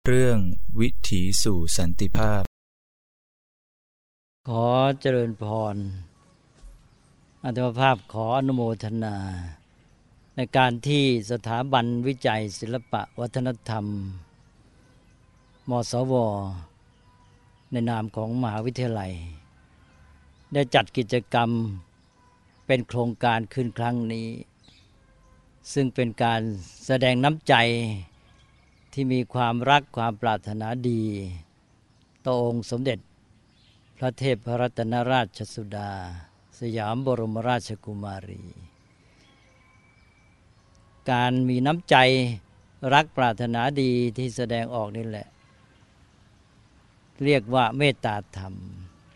เรื่องวิถีสู่สันติภาพขอเจริญพรอาตมาภาพขออนุโมทนาในการที่สถาบันวิจัยศิลปะวัฒนธรรมมศว.ในนามของมหาวิทยาลัยได้จัดกิจกรรมเป็นโครงการขึ้นครั้งนี้ซึ่งเป็นการแสดงน้ำใจที่มีความรักความปรารถนาดีต่อองค์สมเด็จพระเทพรัตนราชสุดาสยามบรมราชกุมารีการมีน้ำใจรักปรารถนาดีที่แสดงออกนี่แหละเรียกว่าเมตตาธรรม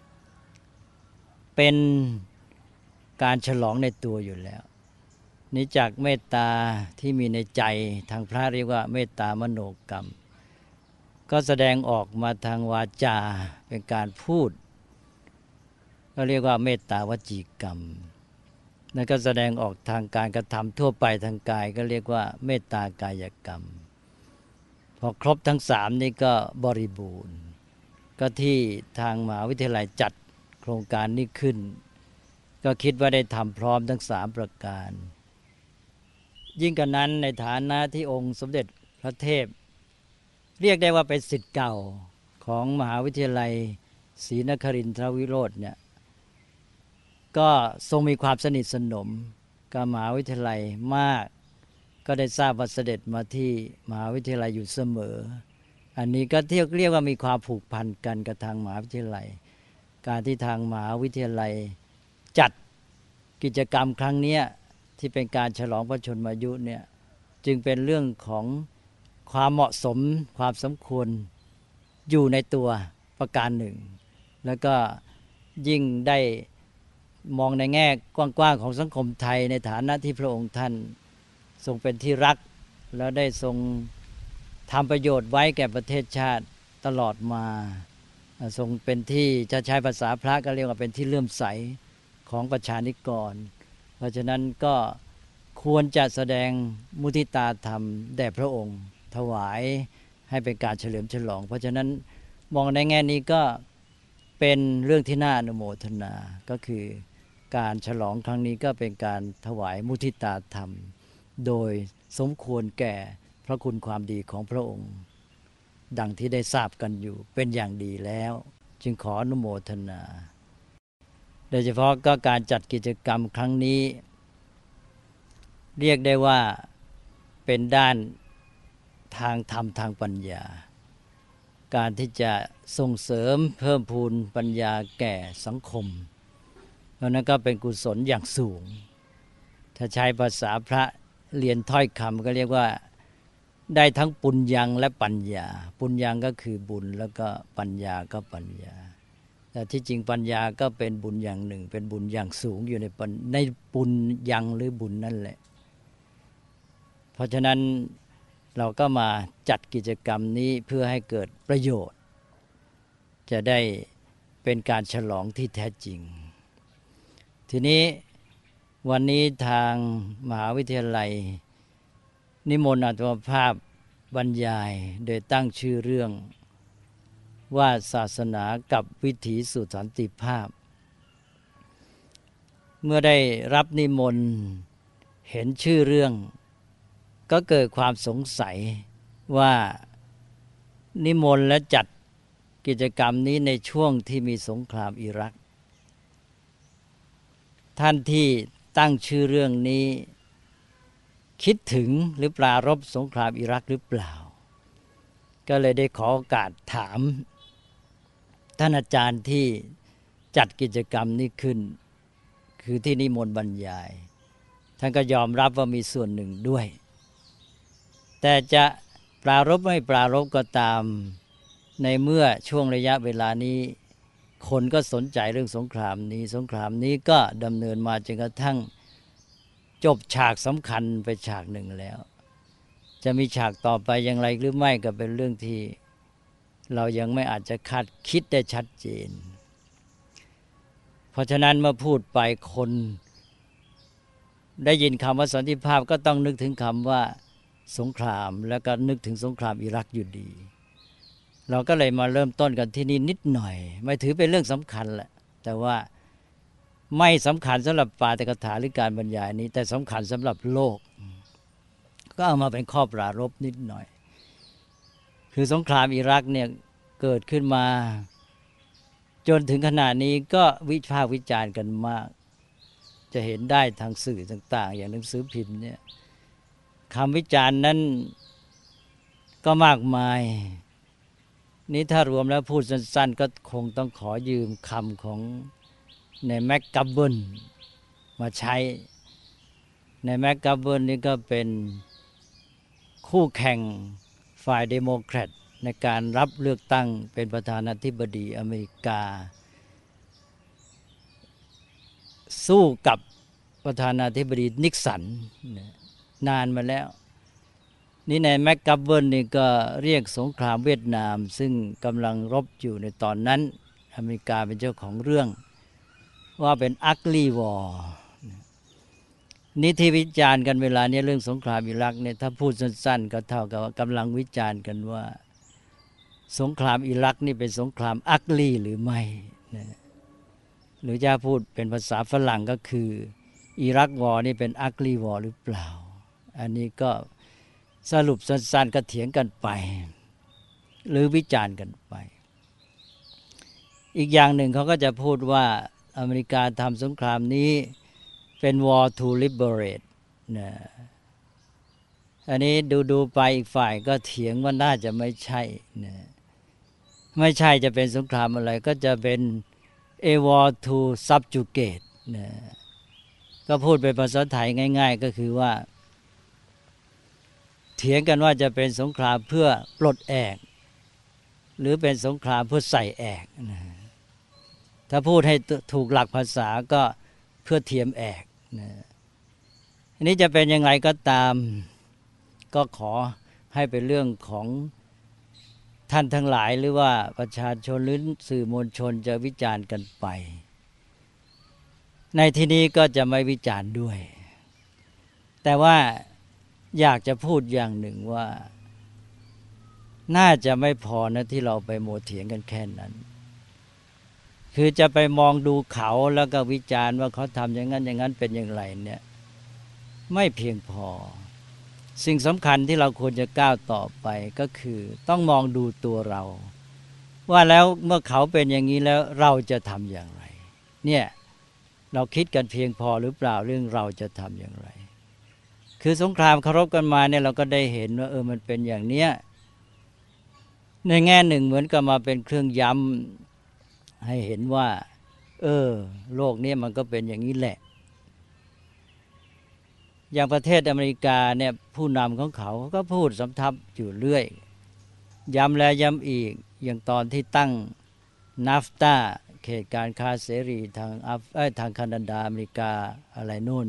เป็นการฉลองในตัวอยู่แล้วนี่จากเมตตาที่มีในใจทางพระเรียกว่าเมตตามโนกรรมก็แสดงออกมาทางวาจาเป็นการพูดก็เรียกว่าเมตตาวจีกรรมนั่นก็แสดงออกทางการกระทำทั่วไปทางกายก็เรียกว่าเมตตากายกรรมพอครบทั้งสามนี่ก็บริบูรณ์ก็ที่ทางมหาวิทยาลัยจัดโครงการนี้ขึ้นก็คิดว่าได้ทำพร้อมทั้งสามประการยิ่งกันนั้นในฐานะที่องค์สมเด็จพระเทพเรียกได้ว่าเป็นศิษย์เก่าของมหาวิทยาลัยศรีนครินทรวิโรธเนี่ยก็ทรงมีความสนิทสนมกับมหาวิทยาลัยมากก็ได้ทราบว่าเสด็จมาที่มหาวิทยาลัยอยู่เสมออันนี้ก็เรียกว่ามีความผูกพันกันกับทางมหาวิทยาลัยการที่ทางมหาวิทยาลัยจัดกิจกรรมครั้งนี้ที่เป็นการฉลองพระชนมายุเนี่ยจึงเป็นเรื่องของความเหมาะสมความสมควรอยู่ในตัวประการหนึ่งแล้วก็ยิ่งได้มองในแง่กว้างๆของสังคมไทยในฐานะที่พระองค์ท่านทรงเป็นที่รักแล้วได้ทรงทำประโยชน์ไว้แก่ประเทศชาติตลอดมาทรงเป็นที่จะใช้ภาษาพระก็เรียกว่าเป็นที่เลื่อมใสของประชานิกรเพราะฉะนั้นก็ควรจะแสดงมุทิตาธรรมแด่พระองค์ถวายให้เป็นการเฉลิมฉลองเพราะฉะนั้นมองในแง่นี้ก็เป็นเรื่องที่น่าอนุโมทนาก็คือการฉลองครั้งนี้ก็เป็นการถวายมุทิตาธรรมโดยสมควรแก่พระคุณความดีของพระองค์ดังที่ได้ทราบกันอยู่เป็นอย่างดีแล้วจึงขออนุโมทนาโดยเฉพาะก็การจัดกิจกรรมครั้งนี้เรียกได้ว่าเป็นด้านทางธรรมทางปัญญาการที่จะส่งเสริมเพิ่มพูนปัญญาแก่สังคมเพราะนั้นก็เป็นกุศลอย่างสูงถ้าใช้ภาษาพระเรียนถ้อยคำก็เรียกว่าได้ทั้งปุญญังและปัญญาปุญญังก็คือบุญแล้วก็ปัญญาก็ปัญญาแต่ที่จริงปัญญาก็เป็นบุญอย่างหนึ่งเป็นบุญอย่างสูงอยู่ในปุญญังหรือบุญนั่นแหละเพราะฉะนั้นเราก็มาจัดกิจกรรมนี้เพื่อให้เกิดประโยชน์จะได้เป็นการฉลองที่แท้จริงทีนี้วันนี้ทางมหาวิทยาลัยนิมนต์อาตมาภาพบรรยายโดยตั้งชื่อเรื่องว่าศาสนากับวิถีสู่สันติภาพเมื่อได้รับนิมนต์เห็นชื่อเรื่องก็เกิดความสงสัยว่านิมนต์และจัดกิจกรรมนี้ในช่วงที่มีสงครามอิรักท่านที่ตั้งชื่อเรื่องนี้คิดถึงหรือปรารภสงครามอิรักหรือเปล่าก็เลยได้ขอโอกาสถามท่านอาจารย์ที่จัดกิจกรรมนี้ขึ้นคือที่นิมนต์บรรยายท่านก็ยอมรับว่ามีส่วนหนึ่งด้วยแต่จะปรารภไม่ปรารภก็ตามในเมื่อช่วงระยะเวลานี้คนก็สนใจเรื่องสงครามนี้ก็ดำเนินมาจนกระทั่งจบฉากสำคัญไปฉากหนึ่งแล้วจะมีฉากต่อไปอย่างไรหรือไม่ก็เป็นเรื่องที่เรายังไม่อาจจะคาดคิดได้ชัดเจนเพราะฉะนั้นเมื่อพูดไปคนได้ยินคำว่าสันติภาพก็ต้องนึกถึงคำว่าสงครามแล้วก็นึกถึงสงครามอิรักอยู่ดีเราก็เลยมาเริ่มต้นกันที่นี่นิดหน่อยไม่ถือเป็นเรื่องสำคัญแหละแต่ว่าไม่สำคัญสำหรับปาฐกถาหรือการบรรยายนี้แต่สำคัญสำหรับโลกก็เอามาเป็นข้อปรารภนิดหน่อยคือสงครามอิรักเนี่ยเกิดขึ้นมาจนถึงขณะนี้ก็วิพากษ์วิจารณ์กันมากจะเห็นได้ทางสื่อต่างๆอย่างหนังสือพิมพ์เนี่ยคำวิจารณ์นั้นก็มากมายนี้ถ้ารวมแล้วพูดสั้นๆก็คงต้องขอยืมคำของในแม็กกัฟเบิลมาใช้ในแม็กกัฟเบิลนี่ก็เป็นคู่แข่งฝ่ายเดโมแครตในการรับเลือกตั้งเป็นประธานาธิบดีอเมริกาสู้กับประธานาธิบดีนิกสันนานมาแล้วนี่ในแม็กกัฟเบิลนี่ก็เรียกสงครามเวียดนามซึ่งกำลังรบอยู่ในตอนนั้นอเมริกาเป็นเจ้าของเรื่องว่าเป็น ugly war นี่ที่วิจารณ์กันเวลานี้เรื่องสงครามอิรักเนี่ยถ้าพูดสั้นๆก็เท่ากับว่ากำลังวิจารณ์กันว่าสงครามอิรักนี่เป็นสงคราม ugly หรือไม่หรือจะพูดเป็นภาษาฝรั่งก็คืออิรักวอร์นี่เป็น ugly war หรือเปล่าอันนี้ก็สรุปสั้นๆก็เถียงกันไปหรือวิจารณ์กันไปอีกอย่างหนึ่งเขาก็จะพูดว่าอเมริกาทำสงครามนี้เป็น war to liberate นะอันนี้ดูไปอีกฝ่ายก็เถียงว่าน่าจะไม่ใช่นะไม่ใช่จะเป็นสงครามอะไรก็จะเป็น a war to subjugate นะก็พูดเป็นภาษาไทยง่ายๆก็คือว่าเถียงกันว่าจะเป็นสงครามเพื่อปลดแอกหรือเป็นสงครามเพื่อใส่แอกนะถ้าพูดให้ถูกหลักภาษาก็เพื่อเทียมแอกนะอันนี้จะเป็นยังไงก็ตามก็ขอให้เป็นเรื่องของท่านทั้งหลายหรือว่าประชาชนหรือสื่อมวลชนจะวิจารณ์กันไปในที่นี้ก็จะไม่วิจารณ์ด้วยแต่ว่าอยากจะพูดอย่างหนึ่งว่าน่าจะไม่พอนะที่เราไปโมเถียงกันแค่นั้นคือจะไปมองดูเขาแล้วก็วิจารณ์ว่าเขาทำอย่างนั้นอย่างนั้นเป็นอย่างไรเนี่ยไม่เพียงพอสิ่งสำคัญที่เราควรจะก้าวต่อไปก็คือต้องมองดูตัวเราว่าแล้วเมื่อเขาเป็นอย่างนี้แล้วเราจะทำอย่างไรเนี่ยเราคิดกันเพียงพอหรือเปล่าเรื่องเราจะทำอย่างไรคือสงครามเคารพกันมาเนี่ยเราก็ได้เห็นว่ามันเป็นอย่างเนี้ยในแง่หนึ่งเหมือนกับมาเป็นเครื่องย้ำให้เห็นว่าโลกนี้มันก็เป็นอย่างนี้แหละอย่างประเทศอเมริกาเนี่ยผู้นำของเขาก็พูดสำทับอยู่เรื่อยย้ำแล้วย้ำอีกอย่างตอนที่ตั้งนาฟตาเขตการค้าเสรีทางแคนาดาอเมริกาอะไรนู่น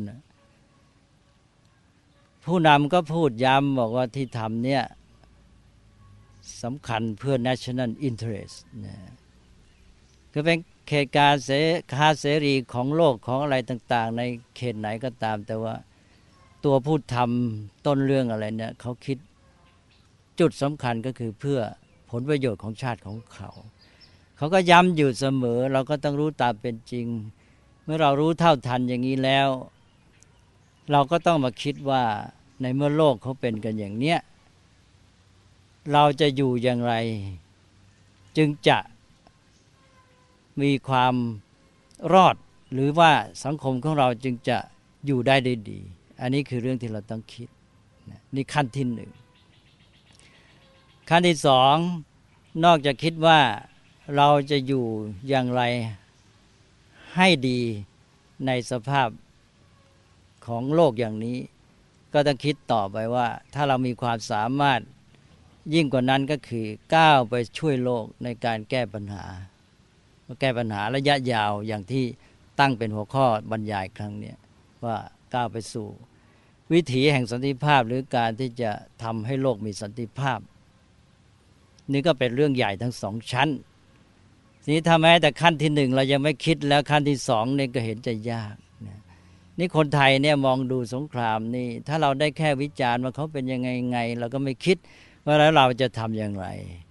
ผู้นำก็พูดย้ำบอกว่าที่ทำเนี่ยสำคัญเพื่อ national interest นะคือเป็นเขตการค้าเสรีของโลกของอะไรต่างๆในเขตไหนก็ตามแต่ว่าตัวผู้ทำต้นเรื่องอะไรเนี่ยเขาคิดจุดสำคัญก็คือเพื่อผลประโยชน์ของชาติของเขาก็ย้ำอยู่เสมอเราก็ต้องรู้ตามเป็นจริงเมื่อเรารู้เท่าทันอย่างนี้แล้วเราก็ต้องมาคิดว่าในเมื่อโลกเขาเป็นกันอย่างเนี้ยเราจะอยู่อย่างไรจึงจะมีความรอดหรือว่าสังคมของเราจึงจะอยู่ได้ดีอันนี้คือเรื่องที่เราต้องคิดนี่ขั้นที่หนึ่งขั้นที่สองนอกจากคิดว่าเราจะอยู่อย่างไรให้ดีในสภาพของโลกอย่างนี้ก็ต้องคิดต่อไปว่าถ้าเรามีความสามารถยิ่งกว่านั้นก็คือก้าวไปช่วยโลกในการแก้ปัญหาระยะยาวอย่างที่ตั้งเป็นหัวข้อบรรยายครั้งนี้ว่าก้าวไปสู่วิถีแห่งสันติภาพหรือการที่จะทำให้โลกมีสันติภาพนี่ก็เป็นเรื่องใหญ่ทั้งสองชั้นทีนี้ถ้าแม้แต่ขั้นที่หนึ่งเรายังไม่คิดแล้วขั้นที่สองนี่ก็เห็นจะยากนี่คนไทยเนี่ยมองดูสงครามนี่ถ้าเราได้แค่วิจารณ์ว่าเขาเป็นยังไงเราก็ไม่คิดว่าแล้วเราจะทำอย่างไร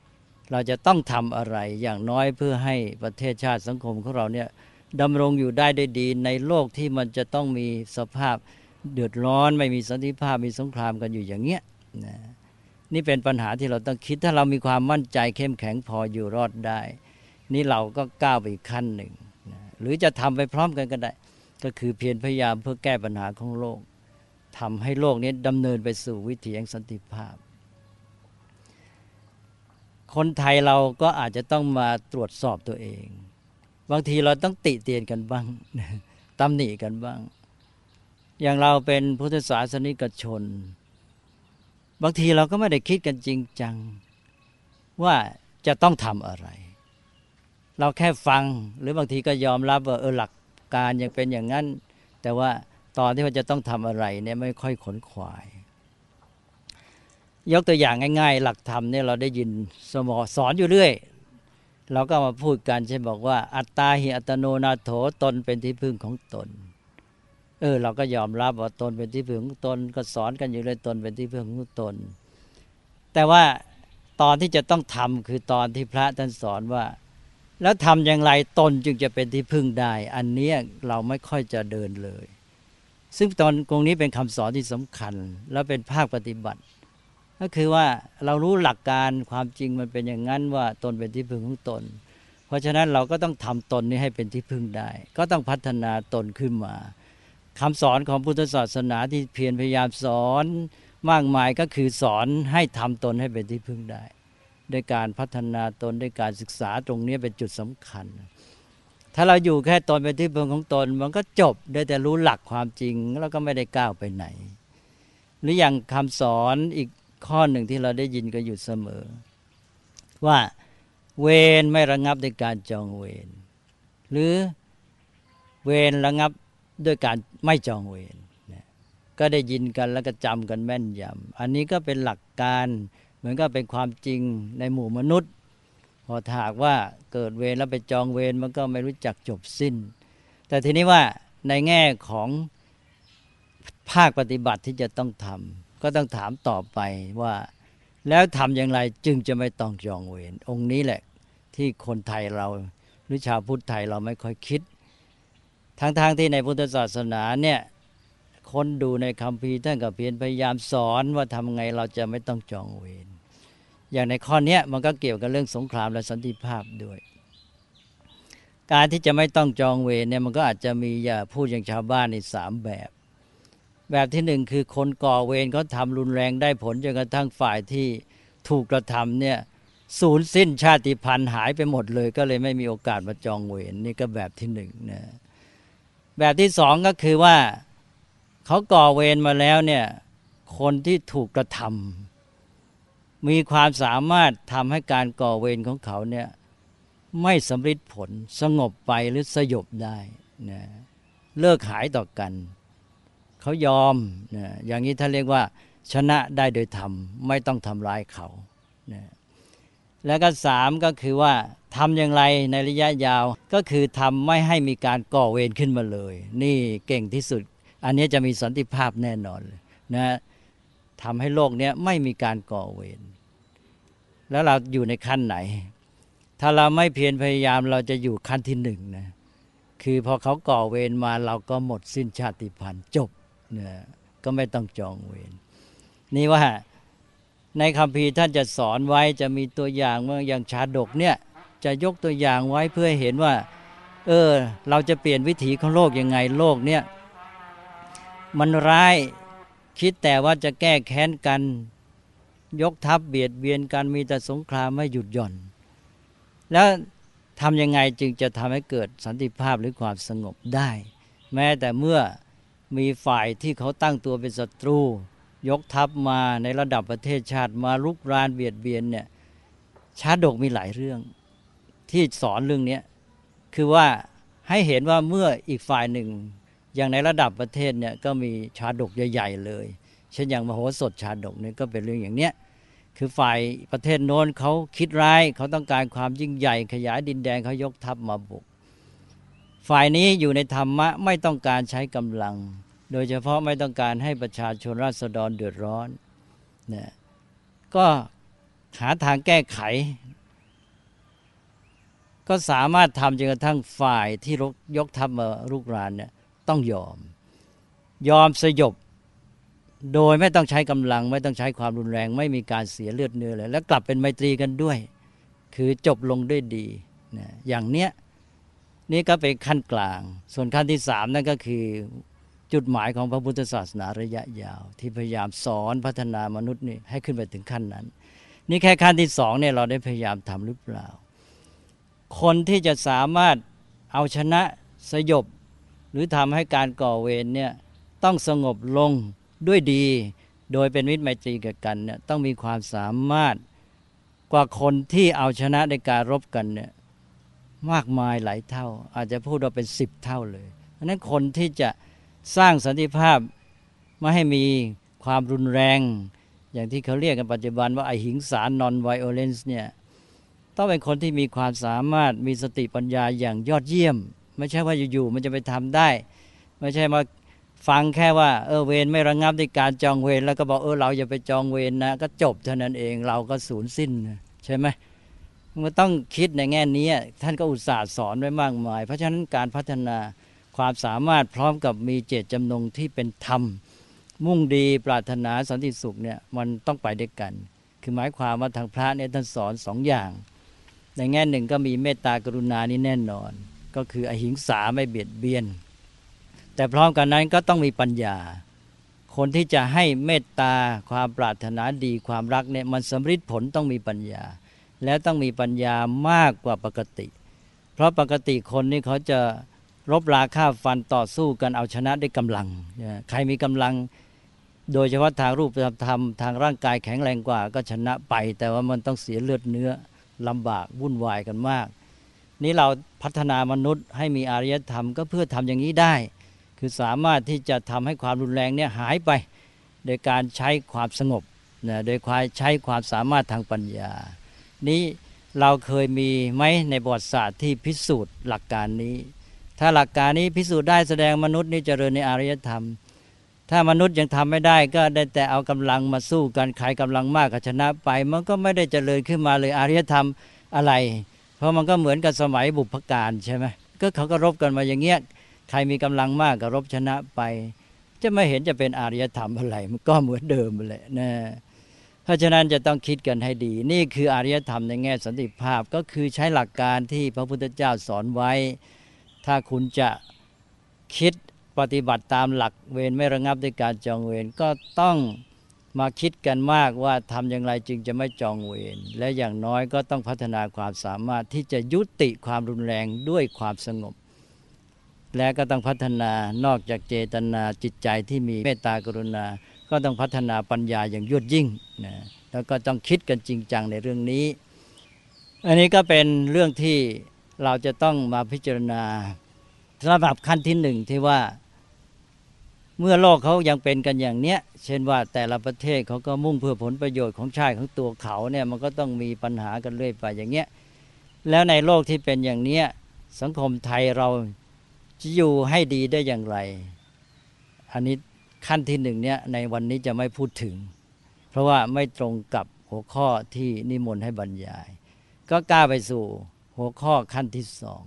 เราจะต้องทำอะไรอย่างน้อยเพื่อให้ประเทศชาติสังคมของเราเนี่ยดำรงอยู่ได้ด้วยดีในโลกที่มันจะต้องมีสภาพเดือดร้อนไม่มีสันติภาพมีสงครามกันอยู่อย่างเงี้ยนะนี่เป็นปัญหาที่เราต้องคิดถ้าเรามีความมั่นใจเข้มแข็งพออยู่รอดได้นี่เราก็ก้าวไปอีกขั้นหนึ่งนะหรือจะทำไปพร้อมกันก็ได้ก็คือเพียรพยายามเพื่อแก้ปัญหาของโลกทำให้โลกนี้ดำเนินไปสู่วิถีแห่งสันติภาพคนไทยเราก็อาจจะต้องมาตรวจสอบตัวเองบางทีเราต้องติเตียนกันบ้างตำหนิกันบ้างอย่างเราเป็นพุทธศาสนิกชนบางทีเราก็ไม่ได้คิดกันจริงจังว่าจะต้องทำอะไรเราแค่ฟังหรือบางทีก็ยอมรับว่าหลักการยังเป็นอย่างนั้นแต่ว่าตอนที่ว่าจะต้องทำอะไรเนี่ยไม่ค่อยขนขวายยกตัวอย่างง่ายๆหลักธรรมเนี่ยเราได้ยินสอนอยู่เรื่อยเราก็มาพูดกันเช่นบอกว่าอัตตาหิอัตโนนาโถตนเป็นที่พึ่งของตนเราก็ยอมรับว่าตนเป็นที่พึ่งของตนก็สอนกันอยู่เลยตนเป็นที่พึ่งของตนแต่ว่าตอนที่จะต้องทำคือตอนที่พระท่านสอนว่าแล้วทำอย่างไรตนจึงจะเป็นที่พึ่งได้อันนี้เราไม่ค่อยจะเดินเลยซึ่งตรงนี้เป็นคำสอนที่สำคัญและเป็นภาคปฏิบัติก็คือว่าเรารู้หลักการความจริงมันเป็นอย่างนั้นว่าตนเป็นที่พึ่งของตนเพราะฉะนั้นเราก็ต้องทำตนนี้ให้เป็นที่พึ่งได้ก็ต้องพัฒนาตนขึ้นมาคำสอนของพุทธศาสนาที่เพียรพยายามสอนมากมายก็คือสอนให้ทำตนให้เป็นที่พึ่งได้ด้วยการพัฒนาตนด้วยการศึกษาตรงนี้เป็นจุดสำคัญถ้าเราอยู่แค่ตนเป็นที่พึ่งของตนมันก็จบได้แต่รู้หลักความจริงแล้วก็ไม่ได้ก้าวไปไหนหรืออย่างคำสอนอีกข้อหนึ่งที่เราได้ยินก็อยู่เสมอว่าเวรไม่ระงับด้วยการจองเวรหรือเวรระงับด้วยการไม่จองเวรก็ได้ยินกันแล้วก็จำกันแม่นยำอันนี้ก็เป็นหลักการเหมือนกับเป็นความจริงในหมู่มนุษย์พอถากว่าเกิดเวรแล้วไปจองเวรมันก็ไม่รู้จักจบสิ้นแต่ทีนี้ว่าในแง่ของภาคปฏิบัติที่จะต้องทำก็ต้องถามต่อไปว่าแล้วทำอย่างไรจึงจะไม่ต้องจองเวรองค์นี้แหละที่คนไทยเราหรือชาวพุทธไทยเราไม่ค่อยคิดทั้งที่ในพุทธศาสนาเนี่ยคนดูในคัมภีร์ท่านก็เพียรพยายามสอนว่าทำไงเราจะไม่ต้องจองเวรอย่างในข้อนี้มันก็เกี่ยวกับเรื่องสงครามและสันติภาพด้วยการที่จะไม่ต้องจองเวรเนี่ยมันก็อาจจะมีอย่าพูดอย่างชาวบ้านใน3แบบที่หนึ่งคือคนก่อเวรเขาทำรุนแรงได้ผลจนกระทั่งฝ่ายที่ถูกกระทำเนี่ยสูญสิ้นชาติพันธุ์หายไปหมดเลยก็เลยไม่มีโอกาสมาจองเวรนี่ก็แบบที่หนึ่งนะแบบที่สองก็คือว่าเขาก่อเวรมาแล้วเนี่ยคนที่ถูกกระทำมีความสามารถทำให้การก่อเวรของเขาเนี่ยไม่สำเร็จผลสงบไปหรือสยบได้นะเลิกหายต่อกันเขายอมนะอย่างนี้ท่านเรียกว่าชนะได้โดยธรรมไม่ต้องทำร้ายเขานะแล้วก็3ก็คือว่าทำอย่างไรในระยะยาวก็คือทำไม่ให้มีการก่อเวรขึ้นมาเลยนี่เก่งที่สุดอันนี้จะมีสันติภาพแน่นอนนะทำให้โลกนี้ไม่มีการก่อเวรแล้วเราอยู่ในขั้นไหนถ้าเราไม่เพียรพยายามเราจะอยู่ขั้นที่1นะคือพอเขาก่อเวรมาเราก็หมดสิ้นชาติพันธุ์จบนะก็ไม่ต้องจองเวรนี่ว่าในคัมภีร์ท่านจะสอนไว้จะมีตัวอย่างเมื่ออย่างชาดกเนี่ยจะยกตัวอย่างไว้เพื่อเห็นว่าเราจะเปลี่ยนวิถีของโลกยังไงโลกเนี่ยมันร้ายคิดแต่ว่าจะแก้แค้นกันยกทัพเบียดเบียนกันมีแต่สงครามไม่หยุดหย่อนแล้วทำยังไงจึงจะทำให้เกิดสันติภาพหรือความสงบได้แม้แต่เมื่อมีฝ่ายที่เขาตั้งตัวเป็นศัตรูยกทัพมาในระดับประเทศชาติมารุกรานเบียดเบียนเนี่ยชาดกมีหลายเรื่องที่สอนเรื่องนี้คือว่าให้เห็นว่าเมื่ออีกฝ่ายหนึ่งอย่างในระดับประเทศเนี่ยก็มีชาดกใหญ่ๆเลยเช่นอย่างมโหสถชาดกเนี่ยก็เป็นเรื่องอย่างเนี้ยคือฝ่ายประเทศโน้นเขาคิดร้ายเขาต้องการความยิ่งใหญ่ขยายดินแดนเขายกทัพมาบุกฝ่ายนี้อยู่ในธรรมะไม่ต้องการใช้กำลังโดยเฉพาะไม่ต้องการให้ประชาชนราษฎรเดือดร้อนนะก็หาทางแก้ไขก็สามารถทำจนกระทั่งฝ่ายที่ยกทัพมารุกรานเนี่ยต้องยอมสยบโดยไม่ต้องใช้กำลังไม่ต้องใช้ความรุนแรงไม่มีการเสียเลือดเนื้อเลยแล้วกลับเป็นไมตรีกันด้วยคือจบลงด้วยดีนะอย่างเนี้ยนี่ก็เป็นขั้นกลางส่วนขั้นที่3นั่นก็คือจุดหมายของพระพุทธศาสนาระยะยาวที่พยายามสอนพัฒนามนุษย์นี่ให้ขึ้นไปถึงขั้นนั้นนี่แค่ขั้นที่2เนี่ยเราได้พยายามทำหรือเปล่าคนที่จะสามารถเอาชนะสยบหรือทำให้การก่อเวรเนี่ยต้องสงบลงด้วยดีโดยเป็นมิตรไมตรีกันเนี่ยต้องมีความสามารถกว่าคนที่เอาชนะในการรบกันเนี่ยมากมายหลายเท่าอาจจะพูดว่าเป็น10 เท่าเลยเพราะนั้นคนที่จะสร้างสันติภาพไม่ให้มีความรุนแรงอย่างที่เขาเรียกกันปัจจุบันว่าอหิงสา non violence เนี่ยต้องเป็นคนที่มีความสามารถมีสติปัญญาอย่างยอดเยี่ยมไม่ใช่ว่าอยู่ๆมันจะไปทำได้ไม่ใช่มาฟังแค่ว่าเวรไม่ระงับในการจองเวรแล้วก็บอกเราอย่าไปจองเวรนะก็จบเท่านั้นเองเราก็สูญสิ้นใช่ไหมมันต้องคิดในแง่นี้ท่านก็อุตส่าห์สอนไว้มากมายเพราะฉะนั้นการพัฒนาความสามารถพร้อมกับมีเจตจำนงที่เป็นธรรมมุ่งดีปรารถนาสันติสุขเนี่ยมันต้องไปด้วยกันคือหมายความว่าทางพระเนี่ยท่านสอน2 อย่างในแง่หนึ่งก็มีเมตตากรุณานี่แน่นอนก็คืออหิงสาไม่เบียดเบียนแต่พร้อมกันนั้นก็ต้องมีปัญญาคนที่จะให้เมตตาความปรารถนาดีความรักเนี่ยมันสำฤทธิ์ผลต้องมีปัญญาและต้องมีปัญญามากกว่าปกติเพราะปกติคนนี่เขาจะรบราฆ่าฟันต่อสู้กันเอาชนะด้วยกำลังใครมีกำลังโดยเฉพาะทางรูปธรรมทางร่างกายแข็งแรงกว่าก็ชนะไปแต่ว่ามันต้องเสียเลือดเนื้อลำบากวุ่นวายกันมากนี้เราพัฒนามนุษย์ให้มีอารยธรรมก็เพื่อทำอย่างนี้ได้คือสามารถที่จะทำให้ความรุนแรงเนี่ยหายไปโดยการใช้ความสงบโดยใช้ความสามารถทางปัญญานี้เราเคยมีไหมในประวัติศาสตร์ที่พิสูจน์หลักการนี้ถ้าหลักการนี้พิสูจน์ได้แสดงมนุษย์นี่เจริญในอารยธรรมถ้ามนุษย์ยังทำไม่ได้ก็ได้แต่เอากำลังมาสู้กันใครกำลังมากก็ชนะไปมันก็ไม่ได้เจริญขึ้นมาเลยอารยธรรมอะไรเพราะมันก็เหมือนกับสมัยบุพการใช่ไหมก็เขาก็รบกันมาอย่างเงี้ยใครมีกำลังมากก็รบชนะไปจะไม่เห็นจะเป็นอารยธรรมอะไรมันก็เหมือนเดิมเลยนะเพราะฉะนั้นจะต้องคิดกันให้ดีนี่คืออารยธรรมในแง่สันติภาพก็คือใช้หลักการที่พระพุทธเจ้าสอนไว้ถ้าคุณจะคิดปฏิบัติตามหลักเวรไม่ระงับด้วยการจองเวรก็ต้องมาคิดกันมากว่าทำอย่างไรจึงจะไม่จองเวรและอย่างน้อยก็ต้องพัฒนาความสามารถที่จะยุติความรุนแรงด้วยความสงบและก็ต้องพัฒนานอกจากเจตนาจิตใจที่มีเมตตากรุณาก็ต้องพัฒนาปัญญาอย่างยวดยิ่งนะแล้วก็ต้องคิดกันจริงจังในเรื่องนี้อันนี้ก็เป็นเรื่องที่เราจะต้องมาพิจารณาสำหรับขั้นที่1ที่ว่าเมื่อโลกเขายังเป็นกันอย่างเนี้ยเช่นว่าแต่ละประเทศเขาก็มุ่งเพื่อผลประโยชน์ของชาติของตัวเขาเนี่ยมันก็ต้องมีปัญหากันเรื่อยไปอย่างเงี้ยแล้วในโลกที่เป็นอย่างเนี้ยสังคมไทยเราจะอยู่ให้ดีได้อย่างไรอันนี้ขั้นที่1เนี่ยในวันนี้จะไม่พูดถึงเพราะว่าไม่ตรงกับหัวข้อที่นิมนต์ให้บรรยายก็กล้าไปสู่หัวข้อขั้นที่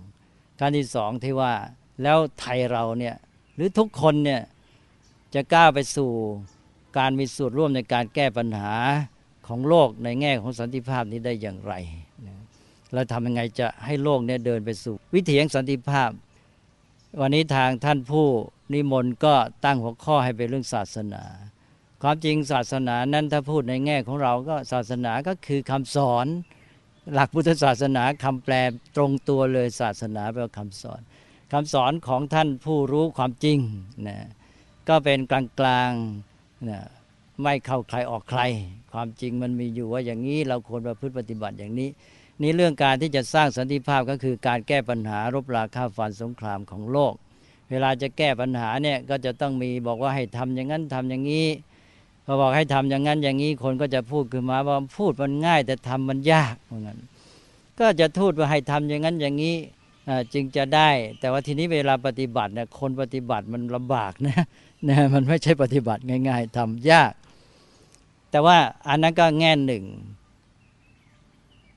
2ขั้นที่2ที่ว่าแล้วไทยเราเนี่ยหรือทุกคนเนี่ยจะกล้าไปสู่การมีส่วนร่วมในการแก้ปัญหาของโลกในแง่ของสันติภาพนี้ได้อย่างไรเราทำยังไงจะให้โลกเนี่ยเดินไปสู่วิถีแห่งสันติภาพวันนี้ทางท่านผู้นิมนต์ก็ตั้งหัวข้อให้เป็นเรื่องศาสนาความจริงศาสนานั้นถ้าพูดในแง่ของเราก็ศาสนาก็คือคำสอนหลักพุทธศาสนาคำแปลตรงตัวเลยศาสนาแปลว่าคำสอนของท่านผู้รู้ความจริงนะก็เป็นกลางๆนะไม่เข้าใครออกใครความจริงมันมีอยู่ว่าอย่างนี้เราควรประพฤติปฏิบัติอย่างนี้นี่เรื่องการที่จะสร้างสันติภาพก็คือการแก้ปัญหารบราฆ่าฟันสงครามของโลกเวลาจะแก้ปัญหาเนี่ยก็จะต้องมีบอกว่าให้ทำอย่างนั้นทำอย่างนี้พอบอกให้ทำอย่างนั้นอย่างนี้คนก็จะพูดขึ้นมาว่าพูดมันง่ายแต่ทำมันยากเหมือนกันก็จะพูดว่าให้ทำอย่างนั้นอย่างนี้จึงจะได้แต่ว่าทีนี้เวลาปฏิบัติเนี่ยคนปฏิบัติมันลำบากนะมันไม่ใช่ปฏิบัติง่ายๆทำยากแต่ว่าอันนั้นก็แง่หนึ่ง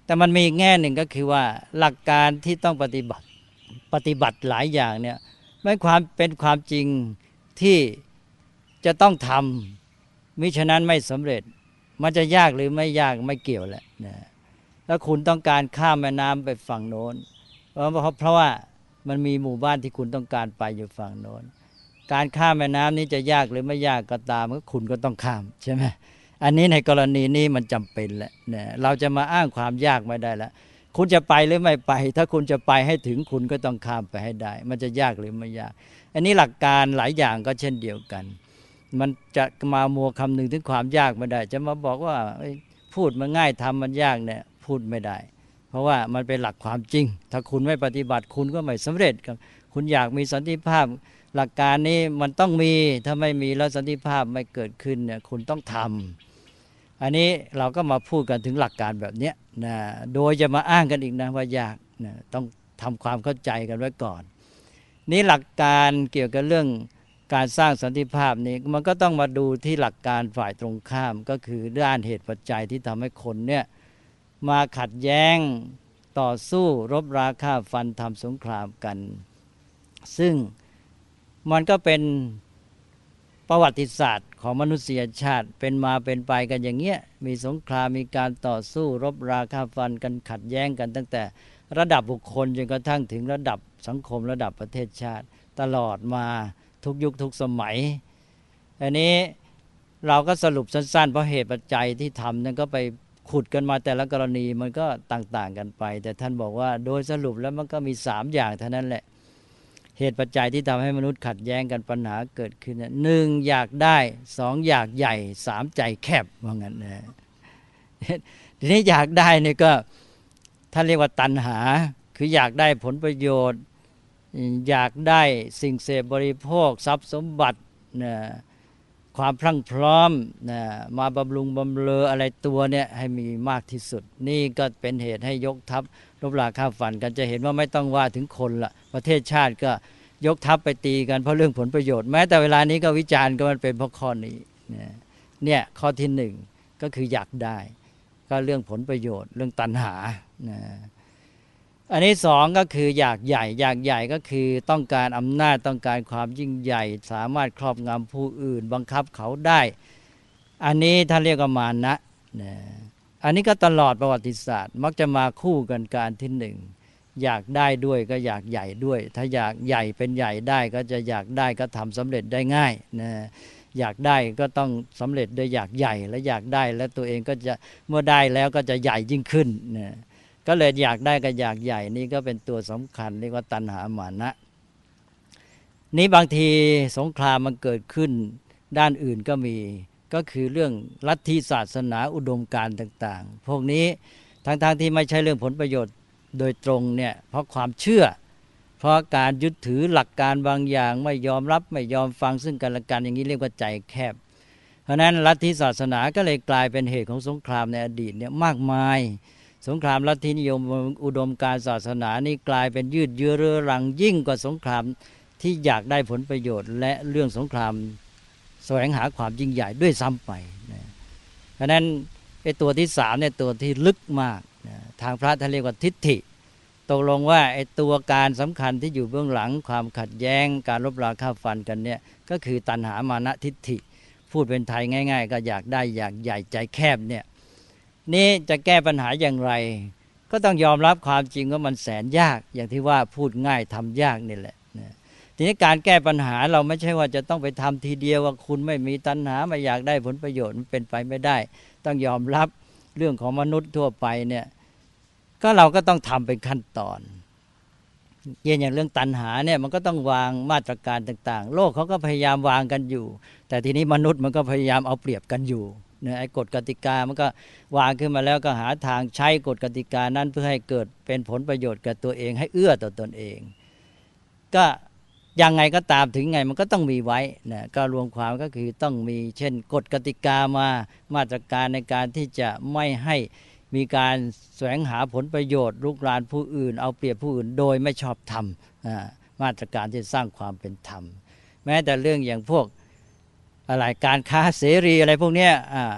แต่มันมีแง่หนึ่งก็คือว่าหลักการที่ต้องปฏิบัติหลายอย่างเนี่ยไม่เป็นความจริงที่จะต้องทำมิฉะนั้นไม่สำเร็จมันจะยากหรือไม่ยากไม่เกี่ยวแหละนะแล้วคุณต้องการข้ามแม่น้ำไปฝั่งโน้นเพราะว่ามันมีหมู่บ้านที่คุณต้องการไปอยู่ฝั่งโน้นการข้ามแม่น้ำนี้จะยากหรือไม่ยากก็ตามก็คุณก็ต้องข้ามใช่ไหมอันนี้ในกรณีนี้มันจำเป็นแหละนะเราจะมาอ้างความยากไม่ได้แล้วคุณจะไปหรือไม่ไปถ้าคุณจะไปให้ถึงคุณก็ต้องข้ามไปให้ได้มันจะยากหรือไม่ยากอันนี้หลักการหลายอย่างก็เช่นเดียวกันมันจะมามัวคำนึงถึงความยากไม่ได้จะมาบอกว่าพูดมันง่ายทำมันยากเนี่ยพูดไม่ได้เพราะว่ามันเป็นหลักความจริงถ้าคุณไม่ปฏิบัติคุณก็ไม่สำเร็จครับคุณอยากมีสันติภาพหลักการนี้มันต้องมีถ้าไม่มีแล้วสันติภาพไม่เกิดขึ้นเนี่ยคุณต้องทำอันนี้เราก็มาพูดกันถึงหลักการแบบนี้นะโดยจะมาอ้างกันอีกนะว่ายากนะต้องทำความเข้าใจกันไว้ก่อนนี่หลักการเกี่ยวกับเรื่องการสร้างสันติภาพนี้มันก็ต้องมาดูที่หลักการฝ่ายตรงข้ามก็คือด้านเหตุปัจจัยที่ทำให้คนเนี่ยมาขัดแย้งต่อสู้รบราฆ่าฟันทำสงครามกันซึ่งมันก็เป็นประวัติศาสตร์ของมนุษยชาติเป็นมาเป็นไปกันอย่างเงี้ยมีสงครามมีการต่อสู้รบราฆ่าฟันกันขัดแย้งกันตั้งแต่ระดับบุคคลจนกระทั่งถึงระดับสังคมระดับประเทศชาติตลอดมาทุกยุคทุกสมัยอันนี้เราก็สรุปสั้นๆเพราะเหตุปัจจัยที่ทำนั้นก็ไปขุดกันมาแต่ละกรณีมันก็ต่างๆกันไปแต่ท่านบอกว่าโดยสรุปแล้วมันก็มี3อย่างเท่านั้นแหละเหตุปัจจัยที่ทำให้มนุษย์ขัดแย้งกันปัญหาเกิดขึ้น1อยากได้2อยากใหญ่3ใจแคบว่างั้นนะทีนี้อยากได้นี่ก็ท่านเรียกว่าตัณหาคืออยากได้ผลประโยชน์อยากได้สิ่งเสพบริโภคทรัพย์สมบัตินะความพรั่งพร้อมนะมาบำรุงบำเรออะไรตัวเนี่ยให้มีมากที่สุดนี่ก็เป็นเหตุให้ยกทัพรบราฆ่าฟันกันจะเห็นว่าไม่ต้องว่าถึงคนละประเทศชาติก็ยกทัพไปตีกันเพราะเรื่องผลประโยชน์แม้แต่เวลานี้ก็วิจารณ์ก็มันเป็นเพราะข้อนี้เนี่ยข้อที่1ก็คืออยากได้ก็เรื่องผลประโยชน์เรื่องตัณหานะอันนี้2ก็คืออยากใหญ่ก็คือต้องการอำนาจต้องการความยิ่งใหญ่สามารถครอบงำผู้อื่นบังคับเขาได้อันนี้ท่านเรียกว่ามานะอันนี้ก็ตลอดประวัติศาสตร์มักจะมาคู่กันการที่1อยากได้ด้วยก็อยากใหญ่ด้วยถ้าอยากใหญ่เป็นใหญ่ได้ก็จะอยากได้ก็ทำสำเร็จได้ง่ายนะอยากได้ก็ต้องสำเร็จด้วยอยากใหญ่และอยากได้แล้วตัวเองก็จะเมื่อได้แล้วก็จะใหญ่ยิ่งขึ้นนะก็เลยอยากได้กับอยากใหญ่นี่ก็เป็นตัวสำคัญเรียกว่าตัณหามานะนี้บางทีสงครามมันเกิดขึ้นด้านอื่นก็มีก็คือเรื่องลัทธิศาสนาอุดมการณ์ต่างๆพวกนี้ทั้งที่ไม่ใช่เรื่องผลประโยชน์โดยตรงเนี่ยเพราะความเชื่อเพราะการยึดถือหลักการบางอย่างไม่ยอมรับไม่ยอมฟังซึ่งกันและกันอย่างนี้เรียกว่าใจแคบเพราะนั้นลัทธิศาสนาก็เลยกลายเป็นเหตุของสงครามในอดีตเนี่ยมากมายสงครามลัทธินิยมอุดมการศาสนานี่กลายเป็นยืดเยื้อเรื้อรังยิ่งกว่าสงครามที่อยากได้ผลประโยชน์และเรื่องสงครามแสวงหาความยิ่งใหญ่ด้วยซ้ำไปนะเพราะนั้นไอ้ตัวที่3เนี่ยตัวที่ลึกมากนะทางพระท่านเรียกว่าทิฏฐิตกลงว่าไอ้ตัวการสำคัญที่อยู่เบื้องหลังความขัดแย้งการรบราฆ่าฟันกันเนี่ยก็คือตัณหามานะทิฏฐิพูดเป็นไทยง่ายๆก็อยากได้อยากใหญ่ใจแคบเนี่ยนี่จะแก้ปัญหาอย่างไรก็ต้องยอมรับความจริงว่ามันแสนยากอย่างที่ว่าพูดง่ายทำยากนี่แหละทีนี้การแก้ปัญหาเราไม่ใช่ว่าจะต้องไปทำทีเดียวว่าคุณไม่มีตัณหาไม่อยากได้ผลประโยชน์มันเป็นไปไม่ได้ต้องยอมรับเรื่องของมนุษย์ทั่วไปเนี่ยก็เราก็ต้องทำเป็นขั้นตอนอย่างเรื่องตัณหาเนี่ยมันก็ต้องวางมาตรการต่างๆโลกเขาก็พยายามวางกันอยู่แต่ทีนี้มนุษย์มันก็พยายามเอาเปรียบกันอยู่ไอ้กฎกติกามันก็วางขึ้นมาแล้วก็หาทางใช้กฎกติกานั้นเพื่อให้เกิดเป็นผลประโยชน์กับตัวเองให้เอื้อต่อตนเองก็ยังไงก็ตามถึงไงมันก็ต้องมีไว้นะก็รวมความก็คือต้องมีเช่นกฎกติกามาตรการในการที่จะไม่ให้มีการแสวงหาผลประโยชน์ลุกรานผู้อื่นเอาเปรียบผู้อื่นโดยไม่ชอบธรรมมาตรการที่สร้างความเป็นธรรมแม้แต่เรื่องอย่างพวกอะไรการค้าเสรีอะไรพวกนี้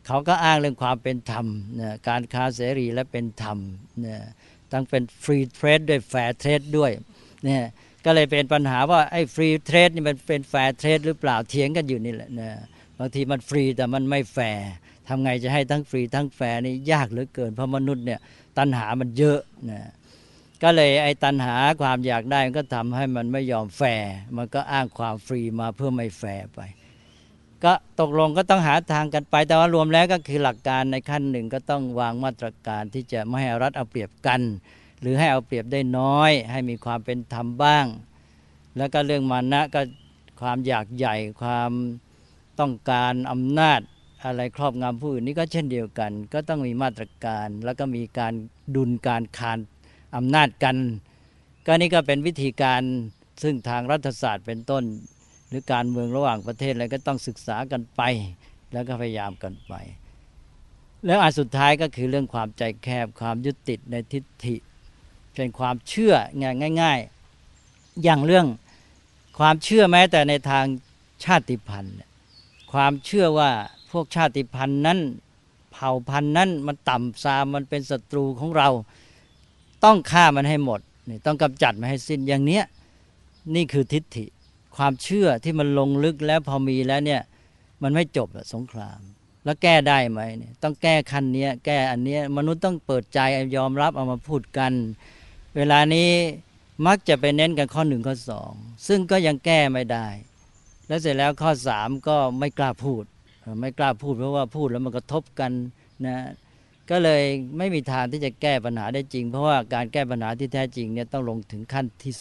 เขาก็อ้างเรื่องความเป็นธรรมนะการค้าเสรีและเป็นธรรมนะทั้งเป็นฟรีเทรดด้วยแฟร์เทรดด้วยเนี่ยก็เลยเป็นปัญหาว่าไอ้ฟรีเทรดนี่มันเป็นแฟร์เทรดหรือเปล่าเถียงกันอยู่นี่แหละนะบางทีมันฟรีแต่มันไม่แฟร์ทำไงจะให้ทั้งฟรีทั้งแฟร์นี่ยากเหลือเกินเพราะมนุษย์เนี่ยตัณหามันเยอะนะก็เลยไอ้ตัณหาความอยากได้มันก็ทำให้มันไม่ยอมแฟร์มันก็อ้างความฟรีมาเพื่อไม่แฟร์ไปก็ตกลงก็ต้องหาทางกันไปแต่ว่ารวมแล้วก็คือหลักการในขั้นหนึ่งก็ต้องวางมาตรการที่จะไม่ให้เอารัดเอาเปรียบกันหรือให้เอาเปรียบได้น้อยให้มีความเป็นธรรมบ้างแล้วก็เรื่องมานะก็ความอยากใหญ่ความต้องการอำนาจอะไรครอบงำผู้อื่นนี่ก็เช่นเดียวกันก็ต้องมีมาตรการแล้วก็มีการดุลการคานอำนาจกันก็นี่ก็เป็นวิธีการซึ่งทางรัฐศาสตร์เป็นต้นหรือการเมืองระหว่างประเทศอะไรก็ต้องศึกษากันไปแล้วก็พยายามกันไปแล้วอันสุดท้ายก็คือเรื่องความใจแคบความยึดติดในทิฏฐิเป็นความเชื่อง่ายๆอย่างเรื่องความเชื่อแม้แต่ในทางชาติพันธุ์ความเชื่อว่าพวกชาติพันธุ์นั้นเผ่าพันธุ์นั้นมันต่ำทรามมันเป็นศัตรูของเราต้องฆ่ามันให้หมดต้องกำจัดมันให้สิ้นอย่างเนี้ยนี่คือทิฏฐิความเชื่อที่มันลงลึกแล้วพอมีแล้วเนี่ยมันไม่จบสงครามแล้วแก้ได้ไหมเนี่ยต้องแก้ขั้นนี้แก้อันนี้มนุษย์ต้องเปิดใจยอมรับเอามาพูดกันเวลานี้มักจะไปเน้นกันข้อ1ข้อ2ซึ่งก็ยังแก้ไม่ได้แล้วเสร็จแล้วข้อ3ก็ไม่กล้าพูดเพราะว่าพูดแล้วมันกระทบกันนะก็เลยไม่มีทางที่จะแก้ปัญหาได้จริงเพราะว่าการแก้ปัญหาที่แท้จริงเนี่ยต้องลงถึงขั้นที่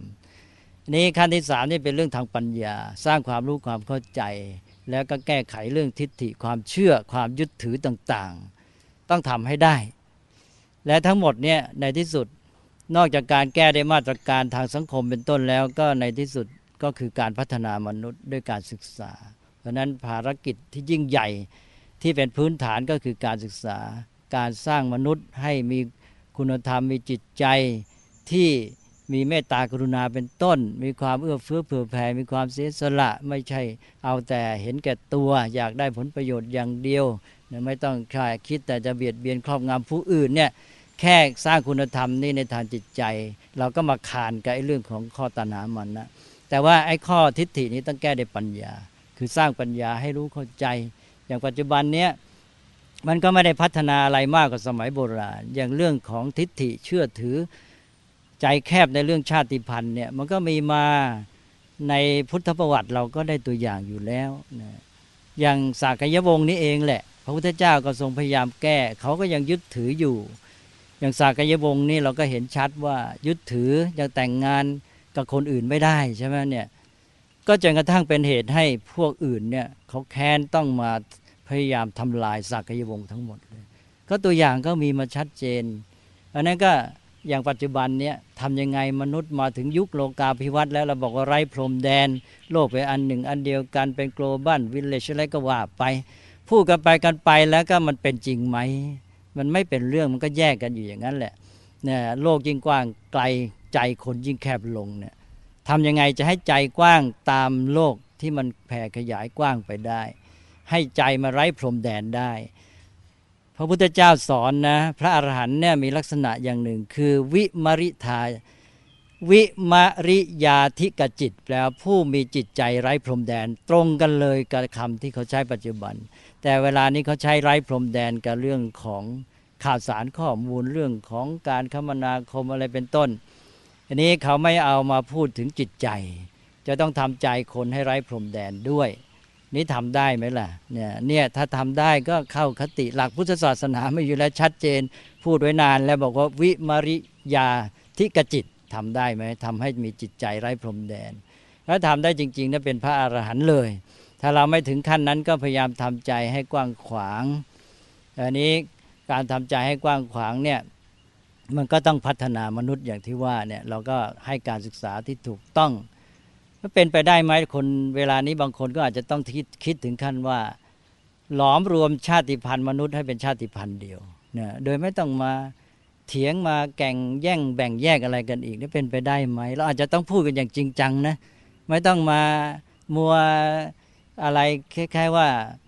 3นี่ขั้นที่3นี่เป็นเรื่องทางปัญญาสร้างความรู้ความเข้าใจแล้วก็แก้ไขเรื่องทิฏฐิความเชื่อความยึดถือต่างๆต้องทำให้ได้และทั้งหมดเนี่ยในที่สุดนอกจากการแก้ได้มาตรการทางสังคมเป็นต้นแล้วก็ในที่สุดก็คือการพัฒนามนุษย์ด้วยการศึกษาเพราะนั้นภารกิจที่ยิ่งใหญ่ที่เป็นพื้นฐานก็คือการศึกษาการสร้างมนุษย์ให้มีคุณธรรมมีจิตใจที่มีเมตตากรุณาเป็นต้นมีความเอื้อเฟื้อเผื่อแผ่มีความเสียสละไม่ใช่เอาแต่เห็นแก่ตัวอยากได้ผลประโยชน์อย่างเดียวไม่ต้องคิดแต่จะเบียดเบียนครอบงำผู้อื่นเนี่ยแค่สร้างคุณธรรมนี่ในทางจิตใจเราก็มาขานกับไอ้เรื่องของข้อตัณหามันนะแต่ว่าไอ้ข้อทิฏฐินี้ต้องแก้ด้วยปัญญาคือสร้างปัญญาให้รู้เข้าใจอย่างปัจจุบันเนี้ยมันก็ไม่ได้พัฒนาอะไรมากกว่าสมัยโบราณอย่างเรื่องของทิฏฐิเชื่อถือใจแคบในเรื่องชาติพันธุ์เนี่ยมันก็มีมาในพุทธประวัติเราก็ได้ตัวอย่างอยู่แล้วนะอย่างสากยวงศ์นี้เองแหละพระพุทธเจ้าก็ทรงพยายามแก้เขาก็ยังยึดถืออยู่อย่างสากยวงศ์นี่เราก็เห็นชัดว่ายึดถือยังแต่งงานกับคนอื่นไม่ได้ใช่ไหมเนี่ยก็จนกระทั่งเป็นเหตุให้พวกอื่นเนี่ยเขาแค้นต้องมาพยายามทำลายสากยวงศ์ทั้งหมดเลยก็ตัวอย่างก็มีมาชัดเจนอันนั้นก็อย่างปัจจุบันเนี่ยทำยังไงมนุษย์มาถึงยุคโลกาภิวัตน์แล้วเราบอกว่าไร้พรมแดนโลกเป็นอันหนึ่งอันเดียวกันเป็น global village อะไรก็ว่าไปพูดกันไปแล้วก็มันเป็นจริงไหมมันไม่เป็นเรื่องมันก็แยกกันอยู่อย่างนั้นแหละเนี่ยโลกยิ่งกว้างไกลใจคนยิ่งแคบลงเนี่ยทำยังไงจะให้ใจกว้างตามโลกที่มันแผ่ขยายกว้างไปได้ให้ใจมาไร้พรมแดนได้พระพุทธเจ้าสอนนะพระอรหันต์เนี่ยมีลักษณะอย่างหนึ่งคือวิมริทาวิมริยาธิกจิตแปลว่าผู้มีจิตใจไร้พรมแดนตรงกันเลยกับคำที่เขาใช้ปัจจุบันแต่เวลานี้เขาใช้ไร้พรมแดนกับเรื่องของข่าวสารข้อมูลเรื่องของการคมนาคมอะไรเป็นต้นอันนี้เขาไม่เอามาพูดถึงจิตใจจะต้องทำใจคนให้ไร้พรมแดนด้วยนี่ทำได้ไหมล่ะเนี่ยถ้าทำได้ก็เข้าคติหลักพุทธศาสนาไม่อยู่แล้วชัดเจนพูดไว้นานแล้วบอกว่าวิมริยาธิกจิตทำได้ไหมทำให้มีจิตใจไร้พรมแดนแล้วทำได้จริงๆนั่นเป็นพระอรหันต์เลยถ้าเราไม่ถึงขั้นนั้นก็พยายามทำใจให้กว้างขวางอันนี้การทำใจให้กว้างขวางเนี่ยมันก็ต้องพัฒนามนุษย์อย่างที่ว่าเนี่ยเราก็ให้การศึกษาที่ถูกต้องเป็นไปได้ไหมคนเวลานี้บางคนก็อาจจะต้องคิดถึงขั้นว่าหลอมรวมชาติพันธุ์มนุษย์ให้เป็นชาติพันธุ์เดียวเนี่ยโดยไม่ต้องมาเถียงมาแข่งแย่งแบ่งแยกอะไรกันอีกนี่เป็นไปได้ไหมเราอาจจะต้องพูดกันอย่างจริงจังนะไม่ต้องมามัวอะไรแค่ว่า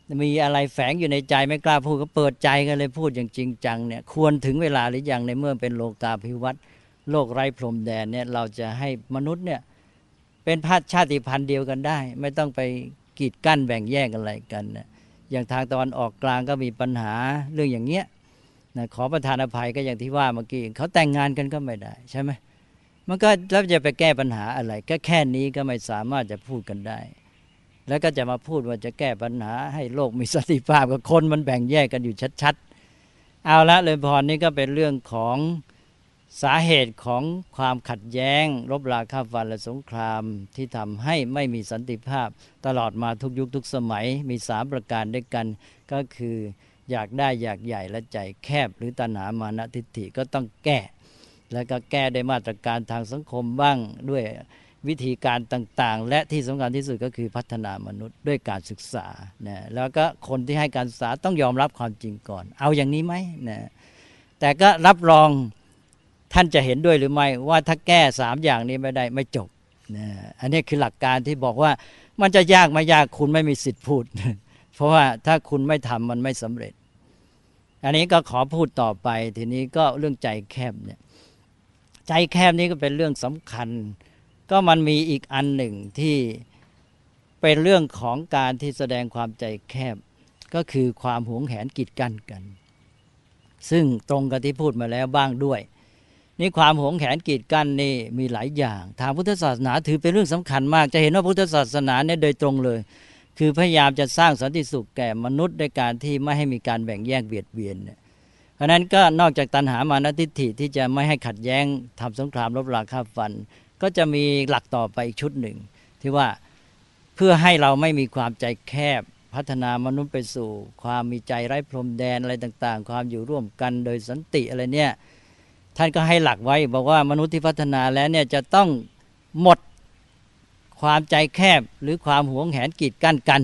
มีอะไรแฝงอยู่ในใจไม่กล้าพูดก็เปิดใจกันเลยพูดอย่างจริงจังเนี่ยควรถึงเวลาหรือยังในเมื่อเป็นโลกาภิวัตน์โลกไร้พรมแดนเนี่ยเราจะให้มนุษย์เนี่ยเป็นชาติพันธุ์เดียวกันได้ไม่ต้องไปกีดกั้นแบ่งแยกอะไรกันนะอย่างทางตะวันออกกลางก็มีปัญหาเรื่องอย่างเงี้ยนะขอประทานอภัยก็อย่างที่ว่าเมื่อกี้เขาแต่งงานกันก็ไม่ได้ใช่ไหมมันก็แล้วจะไปแก้ปัญหาอะไรก็แค่นี้ก็ไม่สามารถจะพูดกันได้แล้วก็จะมาพูดว่าจะแก้ปัญหาให้โลกมีสันติภาพกับคนมันแบ่งแยกกันอยู่ชัดๆเอาละเลยพรนี้ก็เป็นเรื่องของสาเหตุของความขัดแย้งรบราฆ่าฟันและสงครามที่ทำให้ไม่มีสันติภาพตลอดมาทุกยุคทุกสมัยมี3ประการด้วยกันก็คืออยากได้อยากใหญ่และใจแคบหรือตัณหามานะทิฏฐิก็ต้องแก้แล้วก็แก้ด้วยมาตรการทางสังคมบ้างด้วยวิธีการต่างๆและที่สำคัญที่สุดก็คือพัฒนามนุษย์ด้วยการศึกษานะแล้วก็คนที่ให้การศึกษาต้องยอมรับความจริงก่อนเอาอย่างนี้ไหมนะแต่ก็รับรองท่านจะเห็นด้วยหรือไม่ว่าถ้าแก้3อย่างนี้ไม่ได้ไม่จบนะอันนี้คือหลักการที่บอกว่ามันจะยากไม่ยากคุณไม่มีสิทธิ์พูด เพราะว่าถ้าคุณไม่ทำมันไม่สำเร็จอันนี้ก็ขอพูดต่อไปทีนี้ก็เรื่องใจแคบเนี่ยใจแคบนี้ก็เป็นเรื่องสำคัญก็มันมีอีกอันหนึ่งที่เป็นเรื่องของการที่แสดงความใจแคบก็คือความหวงแหนกีดกันกันซึ่งตรงกับที่พูดมาแล้วบ้างด้วยนี่ความหวงแหนกีดกันนี่มีหลายอย่างทางพุทธศาสนาถือเป็นเรื่องสำคัญมากจะเห็นว่าพุทธศาสนาเนี่ยโดยตรงเลยคือพยายามจะสร้างสันติสุขแก่มนุษย์ด้วยการที่ไม่ให้มีการแบ่งแยกเบียดเบียนเพราะนั้นก็นอกจากตัณหามานะทิฏฐิที่จะไม่ให้ขัดแย้งทำสงครามรบราฆ่าฟันก็จะมีหลักต่อไปอีกชุดหนึ่งที่ว่าเพื่อให้เราไม่มีความใจแคบพัฒนามนุษย์ไปสู่ความมีใจไร้พรมแดนอะไรต่างๆความอยู่ร่วมกันโดยสันติอะไรเนี่ยท่านก็ให้หลักไว้บอกว่ามนุษย์ที่พัฒนาแล้วเนี่ยจะต้องหมดความใจแคบหรือความหวงแหนกีดกั้นกัน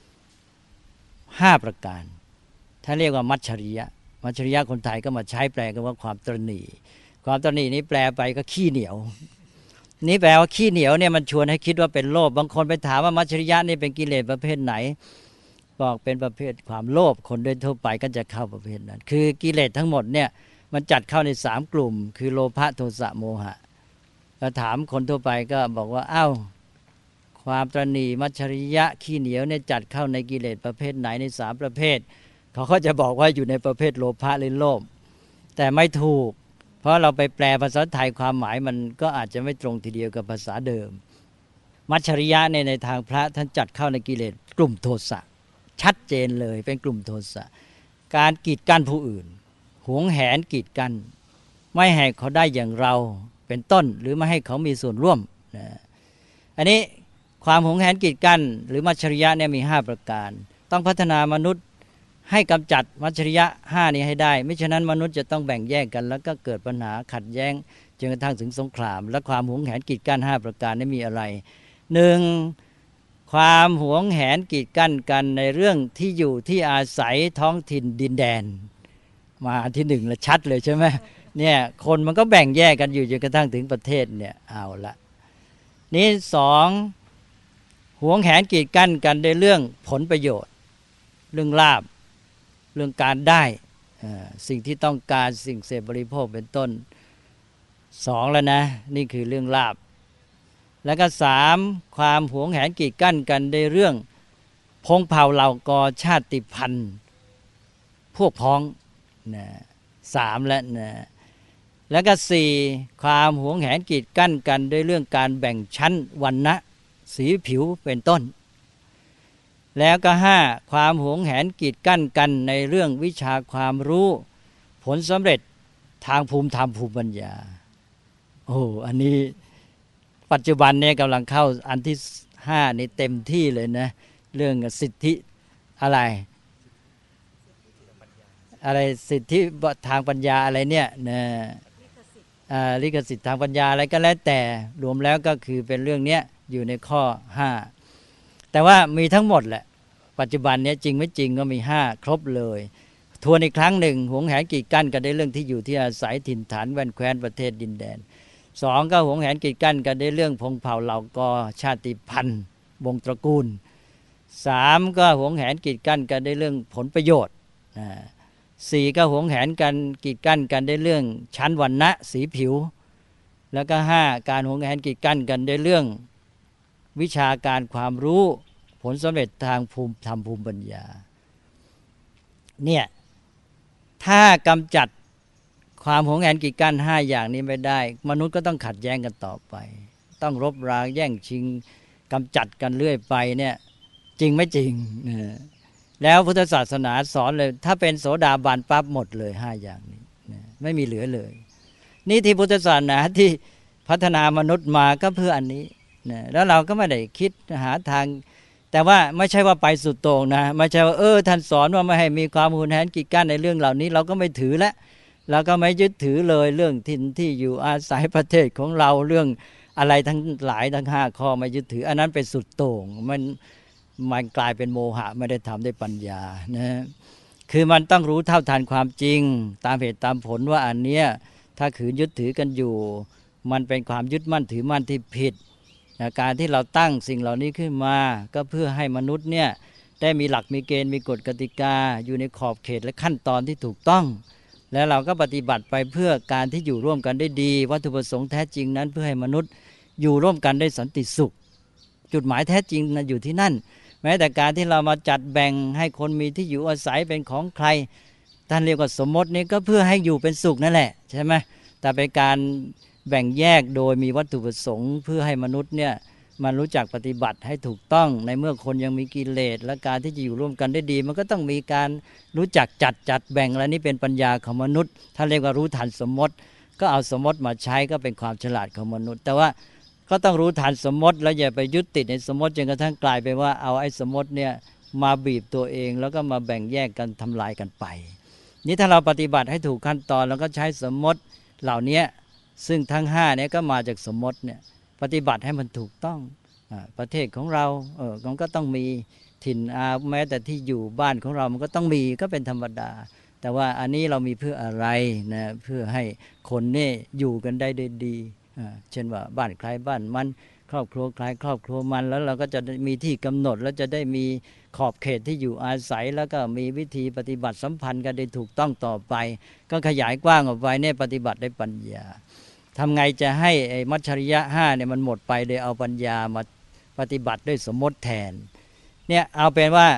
5ประการท่านเรียกว่ามัจฉริยะมัจฉริยะคนไทยก็มาใช้แปลกันว่าความตระหนี่ความตระหนี่นี้แปลไปก็ขี้เหนียวนี่แปลว่าขี้เหนียวเนี่ยมันชวนให้คิดว่าเป็นโลภบางคนไปถามว่ามัจฉริยะนี่เป็นกิเลสประเภทไหนบอกเป็นประเภทความโลภคนโดยทั่วไปก็จะเข้าประเภทนั้นคือกิเลสทั้งหมดเนี่ยมันจัดเข้าใน3กลุ่มคือโลภะโทสะโมหะถ้าถามคนทั่วไปก็บอกว่าอ้าวความตระหนี่มัจฉริยะขี้เหนียวเนี่ยจัดเข้าในกิเลสประเภทไหนใน3ประเภทเขาก็จะบอกว่าอยู่ในประเภทโลภะหรือโลภแต่ไม่ถูกเพราะเราไปแปลภาษาไทยความหมายมันก็อาจจะไม่ตรงทีเดียวกับภาษาเดิมมัจฉริยะในทางพระท่านจัดเข้าในกิเลสกลุ่มโทสะชัดเจนเลยเป็นกลุ่มโทสะการกีดกั้นผู้อื่นหวงแหนกีดกันไม่ให้เขาได้อย่างเราเป็นต้นหรือไม่ให้เขามีส่วนร่วมนะอันนี้ความหวงแหนกีดกันหรือมัจฉริยะเนี่ยมี5ประการต้องพัฒนามนุษย์ให้กำจัดมัจฉริยะ5นี้ให้ได้ไม่ฉะนั้นมนุษย์จะต้องแบ่งแยกกันแล้วก็เกิดปัญหาขัดแย้งจนกระทั่งถึงสงครามและความหวงแหนกีดกัน5ประการนี้มีอะไร1ความหวงแหนกีดกันกันในเรื่องที่อยู่ที่อาศัยท้องถิ่นดินแดนมาที่1แล้วชัดเลยใช่ไหมเนี่ยคนมันก็แบ่งแยกกันอยู่จนกระทั่งถึงประเทศเนี่ยเอาละนี่2หวงแหนกีดกันกันในเรื่องผลประโยชน์เรื่องลาภเรื่องการได้สิ่งที่ต้องการสิ่งเสพบริโภคเป็นต้น2แล้วนะนี่คือเรื่องลาภแล้วก็3ความหวงแหนกีดกั้นกันในเรื่องพงเผ่าเหล่ากอชาติพันธุ์พวกพ้องนะ3แล้วนะแล้วก็4ความหวงแหนกีดกั้นกันด้วยเรื่องการแบ่งชั้นวรรณะสีผิวเป็นต้นแล้วก็5ความหวงแหนกีดกั้นกันในเรื่องวิชาความรู้ผลสำเร็จทางภูมิธรรมภูมิปัญญาโอ้อันนี้ปัจจุบันเนี่ยกำลังเข้าอันที่5นี่เต็มที่เลยนะเรื่องสิทธิอะไรสิทธิทางปัญญาอะไรเนี่ยนะลิขสิทธิ์ทางปัญญาอะไรก็แล้วแต่รวมแล้วก็คือเป็นเรื่องเนี้ยอยู่ในข้อ5แต่ว่ามีทั้งหมดแหละปัจจุบันนี้จริงไม่จริงก็มี5ครบเลยทวนอีกครั้งหนึ่งหวงแหนกีดกั้นกันในเรื่องที่อยู่ที่อาศัยถิ่นฐานแว่นแคว้นประเทศดินแดน2ก็หวงแหนกีดกั้นกันในเรื่องพงเผ่าเหล่ากอชาติพันธุ์วงตระกูล 3ก็หวงแหนกีดกันกันในเรื่องผลประโยชน์4ก็หวงแหนกันกีดกันกันในเรื่องชั้นวรรณะสีผิวแล้วก็5การหวงแหนกีดกันกันในเรื่องวิชาการความรู้ผลสำเร็จทางภูมิธรรมภูมิปัญญาเนี่ยถ้ากำจัดความหวงแหนกีดกัน5อย่างนี้ไม่ได้มนุษย์ก็ต้องขัดแย้งกันต่อไปต้องรบราแย่งชิงกำจัดกันเรื่อยไปเนี่ยจริงไม่จริงแล้วพุทธศาสนาสอนเลยถ้าเป็นโสดาบันปั๊บหมดเลย5อย่างนี้ไม่มีเหลือเลยนี่ที่พุทธศาสนาที่พัฒนามนุษย์มาก็เพื่ออันนี้แล้วเราก็ไม่ได้คิดหาทางแต่ว่าไม่ใช่ว่าไปสุดโต่งนะไม่ใช่ว่าท่านสอนว่าไม่ให้มีความหุนแหนกีดกันในเรื่องเหล่านี้เราก็ไม่ถือแล้วเราก็ไม่ยึดถือเลยเรื่องถิ่นที่อยู่อาศัยประเทศของเราเรื่องอะไรทั้งหลายทั้ง5ข้อไม่ยึดถืออันนั้นเป็นสุดโต่งมันกลายเป็นโมหะไม่ได้ทำด้วยปัญญานะคือมันต้องรู้เท่าทันความจริงตามเหตุตามผลว่าอันเนี้ยถ้าขืนยึดถือกันอยู่มันเป็นความยึดมั่นถือมั่นที่ผิดการที่เราตั้งสิ่งเหล่านี้ขึ้นมาก็เพื่อให้มนุษย์เนี่ยได้มีหลักมีเกณฑ์มีกฎกติกาอยู่ในขอบเขตและขั้นตอนที่ถูกต้องและเราก็ปฏิบัติไปเพื่อการที่อยู่ร่วมกันได้ดีวัตถุประสงค์แท้จริงนั้นเพื่อให้มนุษย์อยู่ร่วมกันได้สันติสุขจุดหมายแท้จริงนะอยู่ที่นั่นแม้แต่การที่เรามาจัดแบ่งให้คนมีที่อยู่อาศัยเป็นของใครท่านเรียกว่าสมมตินี้ก็เพื่อให้อยู่เป็นสุขนั่นแหละใช่ไหมแต่เป็นการแบ่งแยกโดยมีวัตถุประสงค์เพื่อให้มนุษย์เนี่ยมันรู้จักปฏิบัติให้ถูกต้องในเมื่อคนยังมีกิเลสและการที่จะอยู่ร่วมกันได้ดีมันก็ต้องมีการรู้จักจัดแบ่งและนี่เป็นปัญญาของมนุษย์ท่านเรียกว่ารู้ทันสมมติก็เอาสมมติมาใช้ก็เป็นความฉลาดของมนุษย์แต่ว่าก็ต้องรู้ทันสมมติแล้วอย่าไปยึดติดในสมมติจนกระทั่งกลายไปว่าเอาไอ้สมมติเนี่ยมาบีบตัวเองแล้วก็มาแบ่งแยกกันทำลายกันไปนี่ถ้าเราปฏิบัติให้ถูกขั้นตอนแล้วก็ใช้สมมติเหล่านี้ซึ่งทั้ง5เนี่ยก็มาจากสมมติเนี่ยปฏิบัติให้มันถูกต้องประเทศของเรามันก็ต้องมีถิ่นแม้แต่ที่อยู่บ้านของเรามันก็ต้องมีก็เป็นธรรมดาแต่ว่าอันนี้เรามีเพื่ออะไรนะเพื่อให้คนนี่อยู่กันได้ดีเช่นว่าบ้านใครบ้านมันครอบครัวใครครอบครัวมันแล้วเราก็จะมีที่กำหนดแล้วจะได้มีขอบเขตที่อยู่อาศัยแล้วก็มีวิธีปฏิบัติสัมพันธ์กันได้ถูกต้องต่อไปก็ขยายกว้างออกไปเนี่ยปฏิบัติได้ปัญญาทำไงจะให้ไอ้มัจฉริยะ5เนี่ยมันหมดไปโดยเอาปัญญามาปฏิบัติด้วยสมมติแทนเนี่ยเอาเป็นว่า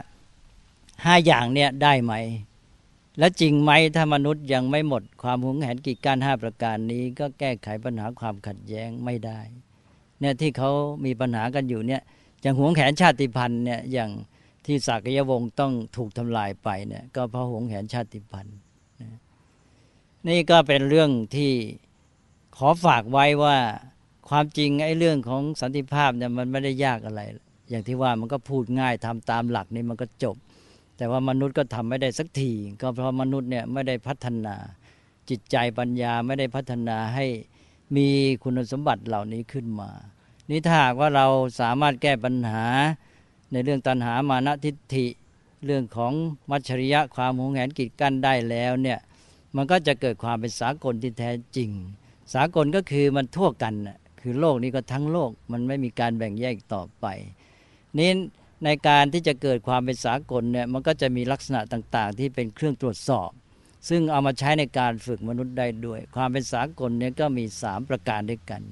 5อย่างเนี่ยได้ไหมและจริงไหมถ้ามนุษย์ยังไม่หมดความหวงแหนกีดกัน5ประการนี้ก็แก้ไขปัญหาความขัดแย้งไม่ได้เนี่ยที่เขามีปัญหากันอยู่เนี่ยอย่างหวงแหนชาติพันธุ์เนี่ยอย่างที่สากยวงศ์ต้องถูกทำลายไปเนี่ยก็เพราะหวงแหนชาติพันธุ์นี่ก็เป็นเรื่องที่ขอฝากไว้ว่าความจริงไอ้เรื่องของสันติภาพเนี่ยมันไม่ได้ยากอะไรอย่างที่ว่ามันก็พูดง่ายทำตามหลักนี่มันก็จบแต่ว่ามนุษย์ก็ทำไม่ได้สักทีก็เพราะมนุษย์เนี่ยไม่ได้พัฒนาจิตใจปัญญาไม่ได้พัฒนาให้มีคุณสมบัติเหล่านี้ขึ้นมานี่ถ้าหากว่าเราสามารถแก้ปัญหาในเรื่องตัณหามานะทิฏฐิเรื่องของมัจฉริยะความหวงแหนกีดกันได้แล้วเนี่ยมันก็จะเกิดความเป็นสากลที่แท้จริงสากลก็คือมันทั่วกันคือโลกนี้ก็ทั้งโลกมันไม่มีการแบ่งแยกต่อไปนี้ในการที่จะเกิดความเป็นสากลเนี่ยมันก็จะมีลักษณะต่างๆที่เป็นเครื่องตรวจสอบซึ่งเอามาใช้ในการฝึกมนุษย์ได้ด้วยความเป็นสากลเนี่ยก็มี3ประการด้วยกัน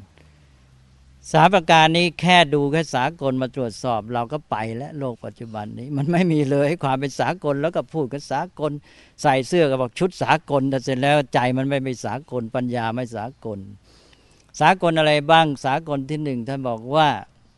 3ประการนี้แค่ดูแค่สากลมาตรวจสอบเราก็ไปแล้วโลกปัจจุบันนี้มันไม่มีเลยความเป็นสากลแล้วก็พูดกันสากลใส่เสื้อก็บอกชุดสากลแต่เสร็จแล้วใจมันไม่เป็นสากลปัญญาไม่สากลสากลอะไรบ้างสากลที่1ท่านบอกว่า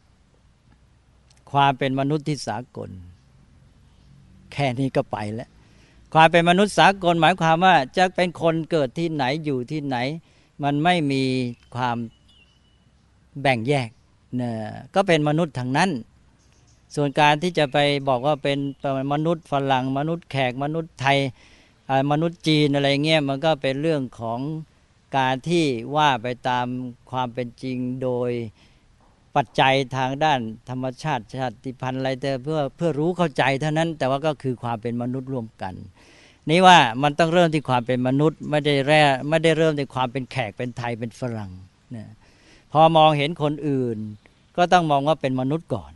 ความเป็นมนุษย์ที่สากลแค่นี้ก็ไปแล้วความเป็นมนุษย์สากลหมายความว่าจะเป็นคนเกิดที่ไหนอยู่ที่ไหนมันไม่มีความแบ่งแยกเนี่ยก็เป็นมนุษย์ทั้งนั้นส่วนการที่จะไปบอกว่าเป็นมนุษย์ฝรั่งมนุษย์แขกมนุษย์ไทยมนุษย์จีนอะไรเงี้ยมันก็เป็นเรื่องของการที่ว่าไปตามความเป็นจริงโดยปัจจัยทางด้านธรรมชาติชาติพันธุ์อะไรแต่เพื่อรู้เข้าใจเท่านั้นแต่ว่าก็คือความเป็นมนุษย์ร่วมกันนี่ว่ามันต้องเริ่มที่ความเป็นมนุษย์ไม่ได้เริ่มที่ความเป็นแขกเป็นไทยเป็นฝรั่งเนี่ยพอมองเห็นคนอื่นก็ต้องมองว่าเป็นมนุษย์ก่อน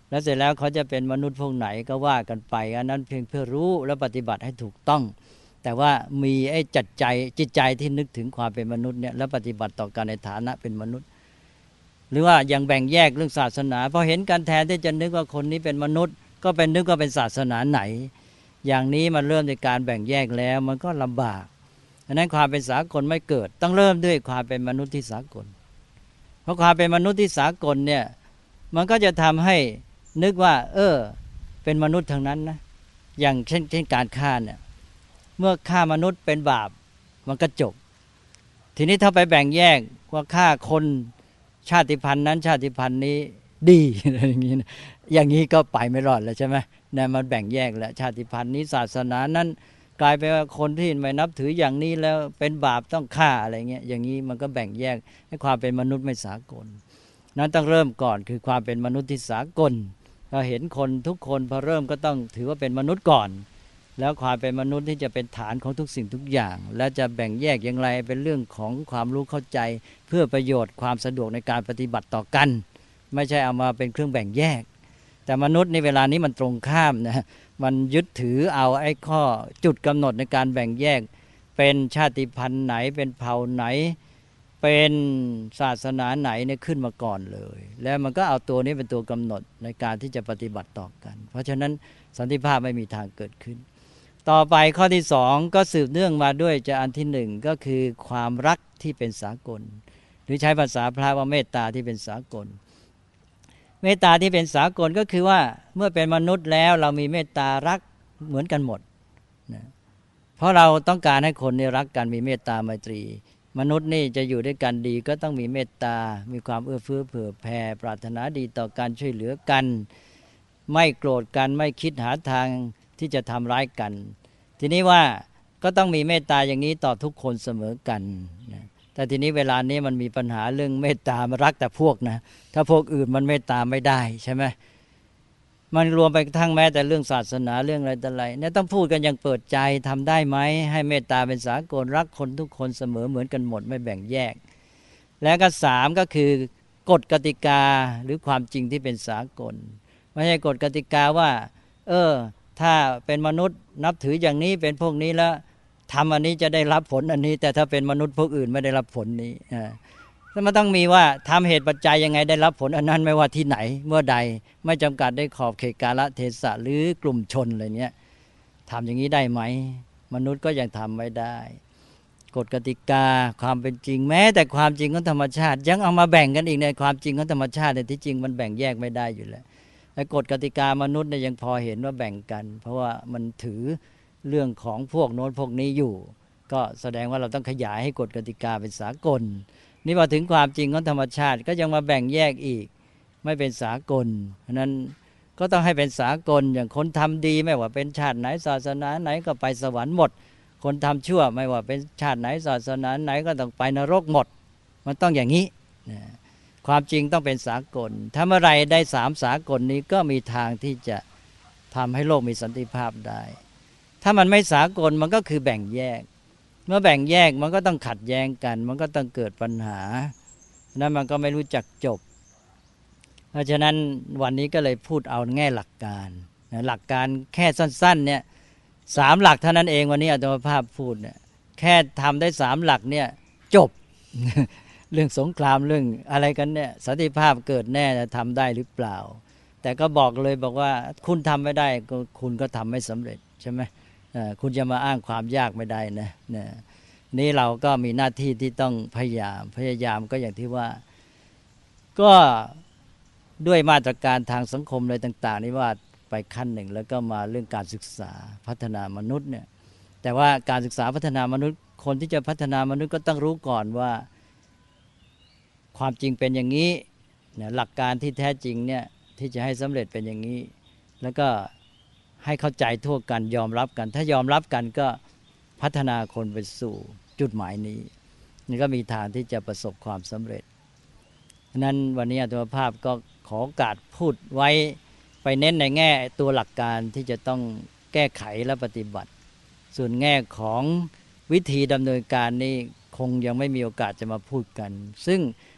แล้วเสร็จแล้วเขาจะเป็นมนุษย์พวกไหนก็ว่ากันไปอันนั้นเพียงเพื่อรู้และปฏิบัติให้ถูกต้องแต่ว่ามีไอ้จิตใจที่นึกถึงความเป็นมนุษย์เนี่ยแล้วปฏิบัติต่อกันในฐานะเป็นมนุษย์หรือว่ายังแบ่งแยกเรื่องศาสนาพอเห็นกันแทนที่จะนึกว่าคนนี้เป็นมนุษย์ก็เป็นนึกว่าเป็นศาสนาไหนอย่างนี้มันเริ่มในการแบ่งแยกแล้วมันก็ลำบากดังนั้นความเป็นสากลไม่เกิดต้องเริ่มด้วยความเป็นมนุษย์ที่สากลเพราะความเป็นมนุษย์ที่สากลเนี่ยมันก็จะทำให้นึกว่าเป็นมนุษย์ทั้งนั้นนะอย่างเช่นการฆ่าเนี่ยเมื่อฆ่ามนุษย์เป็นบาปมันก็จบทีนี้ถ้าไปแบ่งแยกว่าฆ่าคนชาติพันธุ์นั้นชาติพันธุ์นี้ดีอย่างนี้นะอย่างนี้ก็ไปไม่รอดแล้วใช่ไหมเนี่ยมันแบ่งแยกแล้วชาติพันธุ์นี้ศาสนานั้นกลายเป็นว่าคนที่ไม่นับถืออย่างนี้แล้วเป็นบาปต้องฆ่าอะไรเงี้ยอย่างนี้มันก็แบ่งแยกให้ความเป็นมนุษย์ไม่สากลนั้นต้องเริ่มก่อนคือความเป็นมนุษย์ที่สากลเราเห็นคนทุกคนพอเริ่มก็ต้องถือว่าเป็นมนุษย์ก่อนแล้วความเป็นมนุษย์ที่จะเป็นฐานของทุกสิ่งทุกอย่างและจะแบ่งแยกอย่างไรเป็นเรื่องของความรู้เข้าใจเพื่อประโยชน์ความสะดวกในการปฏิบัติต่อกันไม่ใช่เอามาเป็นเครื่องแบ่งแยกแต่มนุษย์ในเวลานี้มันตรงข้ามนะมันยึดถือเอาไอ้ข้อจุดกำหนดในการแบ่งแยกเป็นชาติพันธุ์ไหนเป็นเผ่าไหนเป็นศาสนาไหนเนี่ยขึ้นมาก่อนเลยแล้วมันก็เอาตัวนี้เป็นตัวกำหนดในการที่จะปฏิบัติต่อกันเพราะฉะนั้นสันติภาพไม่มีทางเกิดขึ้นต่อไปข้อที่สองก็สืบเนื่องมาด้วยจากอันที่หนึ่งก็คือความรักที่เป็นสากลหรือใช้ภาษาพระว่าเมตตาที่เป็นสากลเมตตาที่เป็นสากลก็คือว่าเมื่อเป็นมนุษย์แล้วเรามีเมตตารักเหมือนกันหมดนะเพราะเราต้องการให้คนรักกันมีเมตตาไมตรีมนุษย์นี่จะอยู่ด้วยกันดีก็ต้องมีเมตตามีความเอื้อเฟื้อเผื่อแผ่ปรารถนาดีต่อการช่วยเหลือกันไม่โกรธกันไม่คิดหาทางที่จะทำร้ายกันทีนี้ว่าก็ต้องมีเมตตาอย่างนี้ต่อทุกคนเสมอกันนะแต่ทีนี้เวลานี้มันมีปัญหาเรื่องเมตตามารักแต่พวกนะถ้าพวกอื่นมันเมตตาไม่ได้ใช่ไหมมันรวมไปทั้งแม้แต่เรื่องศาสนาเรื่องอะไรต่ออะไรเนี่ยต้องพูดกันอย่างเปิดใจทำได้ไหมให้เมตตาเป็นสากลรักคนทุกคนเสมอเหมือนกันหมดไม่แบ่งแยกแล้วก็สามก็คือกฎกติกาหรือความจริงที่เป็นสากลไม่ใช่กฎกติกาว่าถ้าเป็นมนุษย์นับถืออย่างนี้เป็นพวกนี้แล้วทำอันนี้จะได้รับผลอันนี้แต่ถ้าเป็นมนุษย์พวกอื่นไม่ได้รับผลนี้แล้วมันต้องมีว่าทำเหตุปัจจัยยังไงได้รับผลอันนั้นไม่ว่าที่ไหนเมื่อใดไม่จำกัดได้ขอบเขตกาลเทศะหรือกลุ่มชนอะไรเนี้ยทำอย่างนี้ได้ไหมมนุษย์ก็ยังทำไม่ได้กฎกติกาความเป็นจริงแม้แต่ความจริงของธรรมชาติยังเอามาแบ่งกันอีกในความจริงของธรรมชาติในที่จริงมันแบ่งแยกไม่ได้อยู่แล้วแต่กฎกติกามนุษย์เนี่ยยังพอเห็นว่าแบ่งกันเพราะว่ามันถือเรื่องของพวกโน้นพวกนี้อยู่ก็แสดงว่าเราต้องขยายให้กฎกติกาเป็นสากลนี่พอถึงความจริงของธรรมชาติก็ยังมาแบ่งแยกอีกไม่เป็นสากลเพราะนั้นก็ต้องให้เป็นสากลอย่างคนทำดีไม่ว่าเป็นชาติไหนศาสนาไหนก็ไปสวรรค์หมดคนทำชั่วไม่ว่าเป็นชาติไหนศาสนาไหนก็ต้องไปนรกหมดมันต้องอย่างนี้ความจริงต้องเป็นสากลถ้าเมื่อไรได้สามสากลนี้ก็มีทางที่จะทำให้โลกมีสันติภาพได้ถ้ามันไม่สากลมันก็คือแบ่งแยกเมื่อแบ่งแยกมันก็ต้องขัดแย้งกันมันก็ต้องเกิดปัญหานั้นมันก็ไม่รู้จักจบเพราะฉะนั้นวันนี้ก็เลยพูดเอาแง่หลักการหลักการแค่สั้นๆเนี่ยสามหลักเท่านั้นเองวันนี้อาตมาภาพพูดเนี่ยแค่ทำได้สามหลักเนี่ยจบ เรื่องสงครามเรื่องอะไรกันเนี่ยสันติภาพเกิดแน่จะทำได้หรือเปล่าแต่ก็บอกเลยบอกว่าคุณทำไม่ได้คุณก็ทำไม่สำเร็จใช่ไหมคุณจะมาอ้างความยากไม่ได้นะนี่เราก็มีหน้าที่ที่ต้องพยายามก็อย่างที่ว่าก็ด้วยมาตรการทางสังคมอะไรต่างๆนี่ว่าไปขั้นหนึ่งแล้วก็มาเรื่องการศึกษาพัฒนามนุษย์เนี่ยแต่ว่าการศึกษาพัฒนามนุษย์คนที่จะพัฒนามนุษย์ก็ต้องรู้ก่อนว่าความจริงเป็นอย่างนี้หลักการที่แท้จริงเนี่ยที่จะให้สำเร็จเป็นอย่างนี้แล้วก็ให้เข้าใจทั่วกันยอมรับกันถ้ายอมรับกันก็พัฒนาคนไปสู่จุดหมายนี้นี่ก็มีทางที่จะประสบความสำเร็จฉะนั้นวันนี้อาตมาภาพก็ขอโอกาสพูดไว้ไปเน้นในแง่ตัวหลักการที่จะต้องแก้ไขและปฏิบัติส่วนแง่ของวิธีดำเนินการนี่คงยังไม่มีโอกาสจะมาพูดกันซึ่ง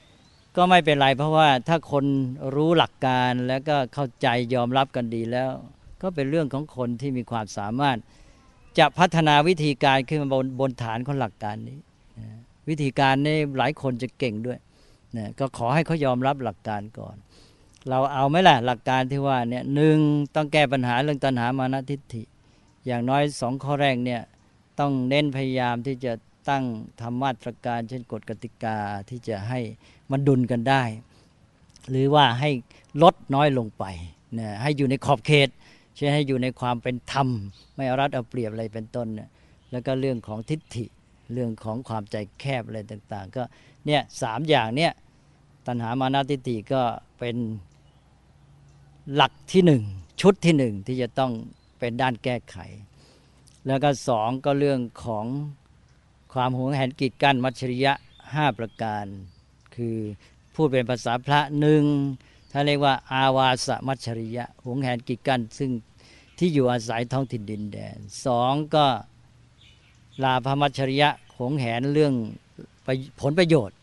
ก็ไม่เป็นไรเพราะว่าถ้าคนรู้หลักการแล้วก็เข้าใจยอมรับกันดีแล้วก็เป็นเรื่องของคนที่มีความสามารถจะพัฒนาวิธีการขึ้นมาบนฐานของหลักการนี้วิธีการนี้หลายคนจะเก่งด้วยนะก็ขอให้เขายอมรับหลักการก่อนเราเอาไหมล่ะหลักการที่ว่าเนี่ยหนึ่งต้องแก้ปัญหาเรื่องตัณหามานะทิฏฐิอย่างน้อย2ข้อแรกเนี่ยต้องเน้นพยายามที่จะตั้งทำมาตรการเช่นกฎกติกาที่จะให้มันดุลกันได้หรือว่าให้ลดน้อยลงไปนะให้อยู่ในขอบเขตเช่นให้อยู่ในความเป็นธรรมไม่เอารัดเอาเปรียบอะไรเป็นต้นเนี่ยแล้วก็เรื่องของทิฏฐิเรื่องของความใจแคบอะไรต่างๆก็เนี่ย3อย่างเนี่ยตัณหามานะทิฏฐิก็เป็นหลักที่1ชุดที่1ที่จะต้องเป็นด้านแก้ไขแล้วก็2ก็เรื่องของความหวงแหนกีดกั้นมัจฉริยะ5ประการคือพูดเป็นภาษาพระ1ถ้าเรียกว่าอาวาสมัจฉริยะหวงแหนกีดกั้นซึ่งที่อยู่อาศัยท้องถิ่นดินแดน2ก็ลาภมัจฉริยะหวงแหนเรื่องผลประโยชน์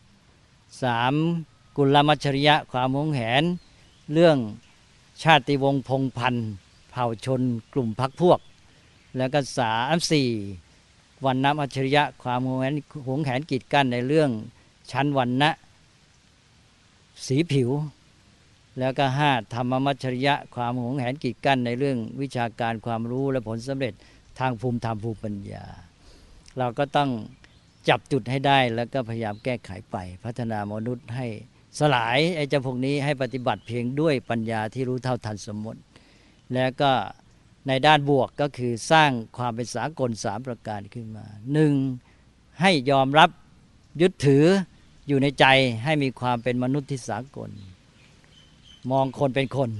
3กุลมัจฉริยะความหวงแหนเรื่องชาติวงศ์พงศ์พันธุ์เผ่าชนกลุ่มพรรคพวกแล้วก็4วรรณมัจฉริยะความหวงแหนกีดกั้นในเรื่องชั้นวรรณะสีผิวแล้วก็5ธรรมมัจฉริยะความหวงแหนกีดกั้นในเรื่องวิชาการความรู้และผลสำเร็จทางภูมิธรรมภูมิปัญญาเราก็ต้องจับจุดให้ได้แล้วก็พยายามแก้ไขไปพัฒนามนุษย์ให้สลายไอ้เจ้าพวกนี้ให้ปฏิบัติเพียงด้วยปัญญาที่รู้เท่าทันสมมติแล้วก็ในด้านบวกก็คือสร้างความเป็นสากล3ประการขึ้นมา1ให้ยอมรับยึดถืออยู่ในใจให้มีความเป็นมนุษย์ที่สากลมองคนเป็นคน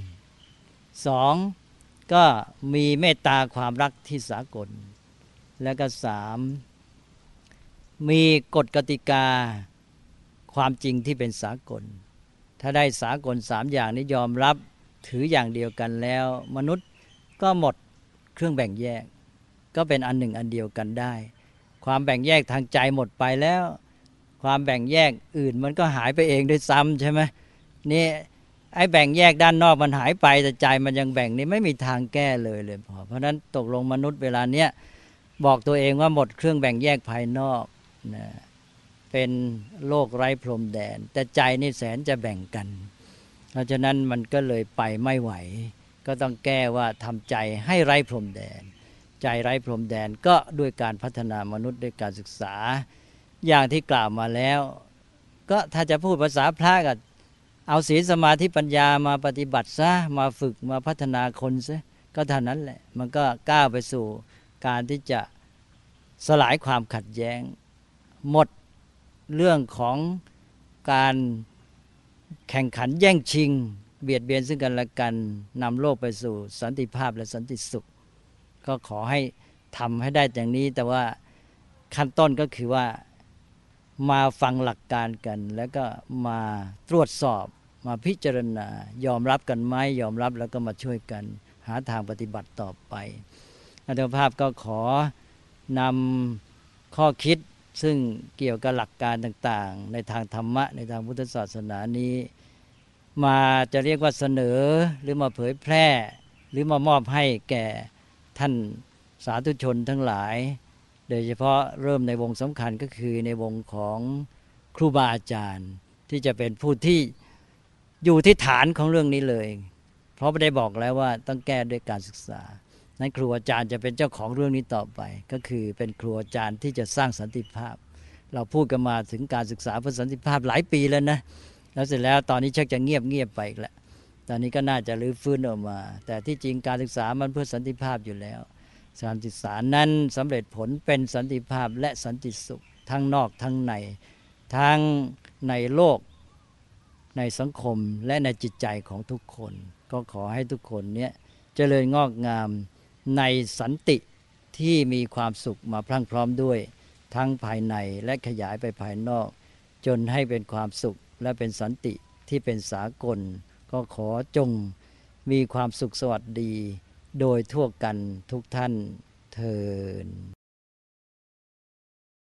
2ก็มีเมตตาความรักที่สากลแล้วก็3มีกฎกติกาความจริงที่เป็นสากลถ้าได้สากล3อย่างนี้ยอมรับถืออย่างเดียวกันแล้วมนุษย์ก็หมดเครื่องแบ่งแยกก็เป็นอันหนึ่งอันเดียวกันได้ความแบ่งแยกทางใจหมดไปแล้วความแบ่งแยกอื่นมันก็หายไปเองด้วยซ้ำใช่ไหมนี่ไอ้แบ่งแยกด้านนอกมันหายไปแต่ใจมันยังแบ่งนี่ไม่มีทางแก้เลยเพราะนั้นตกลงมนุษย์เวลาเนี้ยบอกตัวเองว่าหมดเครื่องแบ่งแยกภายนอกนะเป็นโลกไร้พรมแดนแต่ใจนี่แสนจะแบ่งกันเพราะฉะนั้นมันก็เลยไปไม่ไหวก็ต้องแก้ว่าทำใจให้ไร้พรมแดนใจไร้พรมแดนก็ด้วยการพัฒนามนุษย์ด้วยการศึกษาอย่างที่กล่าวมาแล้วก็ถ้าจะพูดภาษาพระก็เอาศีลสมาธิปัญญามาปฏิบัติซะมาฝึกมาพัฒนาคนซะก็เท่านั้นแหละมันก็ก้าวไปสู่การที่จะสลายความขัดแย้งหมดเรื่องของการแข่งขันแย่งชิงเบียดเบียนซึ่งกันและกันนำโลกไปสู่สันติภาพและสันติสุขก็ขอให้ทำให้ได้อย่างนี้แต่ว่าขั้นต้นก็คือว่ามาฟังหลักการกันแล้วก็มาตรวจสอบมาพิจารณายอมรับกันไหมยอมรับแล้วก็มาช่วยกันหาทางปฏิบัติต่อไปอาตมาภาพก็ขอนำข้อคิดซึ่งเกี่ยวกับหลักการต่างๆในทางธรรมะในทางพุทธศาสนานี้มาจะเรียกว่าเสนอหรือมาเผยแพร่หรือมามอบให้แก่ท่านสาธุชนทั้งหลายโดยเฉพาะเริ่มในวงสำคัญก็คือในวงของครูบาอาจารย์ที่จะเป็นผู้ที่อยู่ที่ฐานของเรื่องนี้เลยเพราะไม่ได้บอกแล้วว่าต้องแก้ด้วยการศึกษานั้นครูอาจารย์จะเป็นเจ้าของเรื่องนี้ต่อไปก็คือเป็นครูอาจารย์ที่จะสร้างสันติภาพเราพูดกันมาถึงการศึกษาเพื่อสันติภาพหลายปีแล้วนะแล้วเสร็จแล้วตอนนี้ชักจะเงียบไปอีกแล้วตอนนี้ก็น่าจะรื้อฟื้นออกมาแต่ที่จริงการศึกษามันเพื่อสันติภาพอยู่แล้วการศึกษานั้นสำเร็จผลเป็นสันติภาพและสันติสุขทั้งนอกทั้งในทั้งในโลกในสังคมและในจิตใจของทุกคนก็ขอให้ทุกคนเนี่ยเจริญงอกงามในสันติที่มีความสุขมาพรั่งพร้อมด้วยทั้งภายในและขยายไปภายนอกจนให้เป็นความสุขและเป็นสันติที่เป็นสากลก็ขอจงมีความสุขสวัสดีโดยทั่วกันทุกท่านเทอญ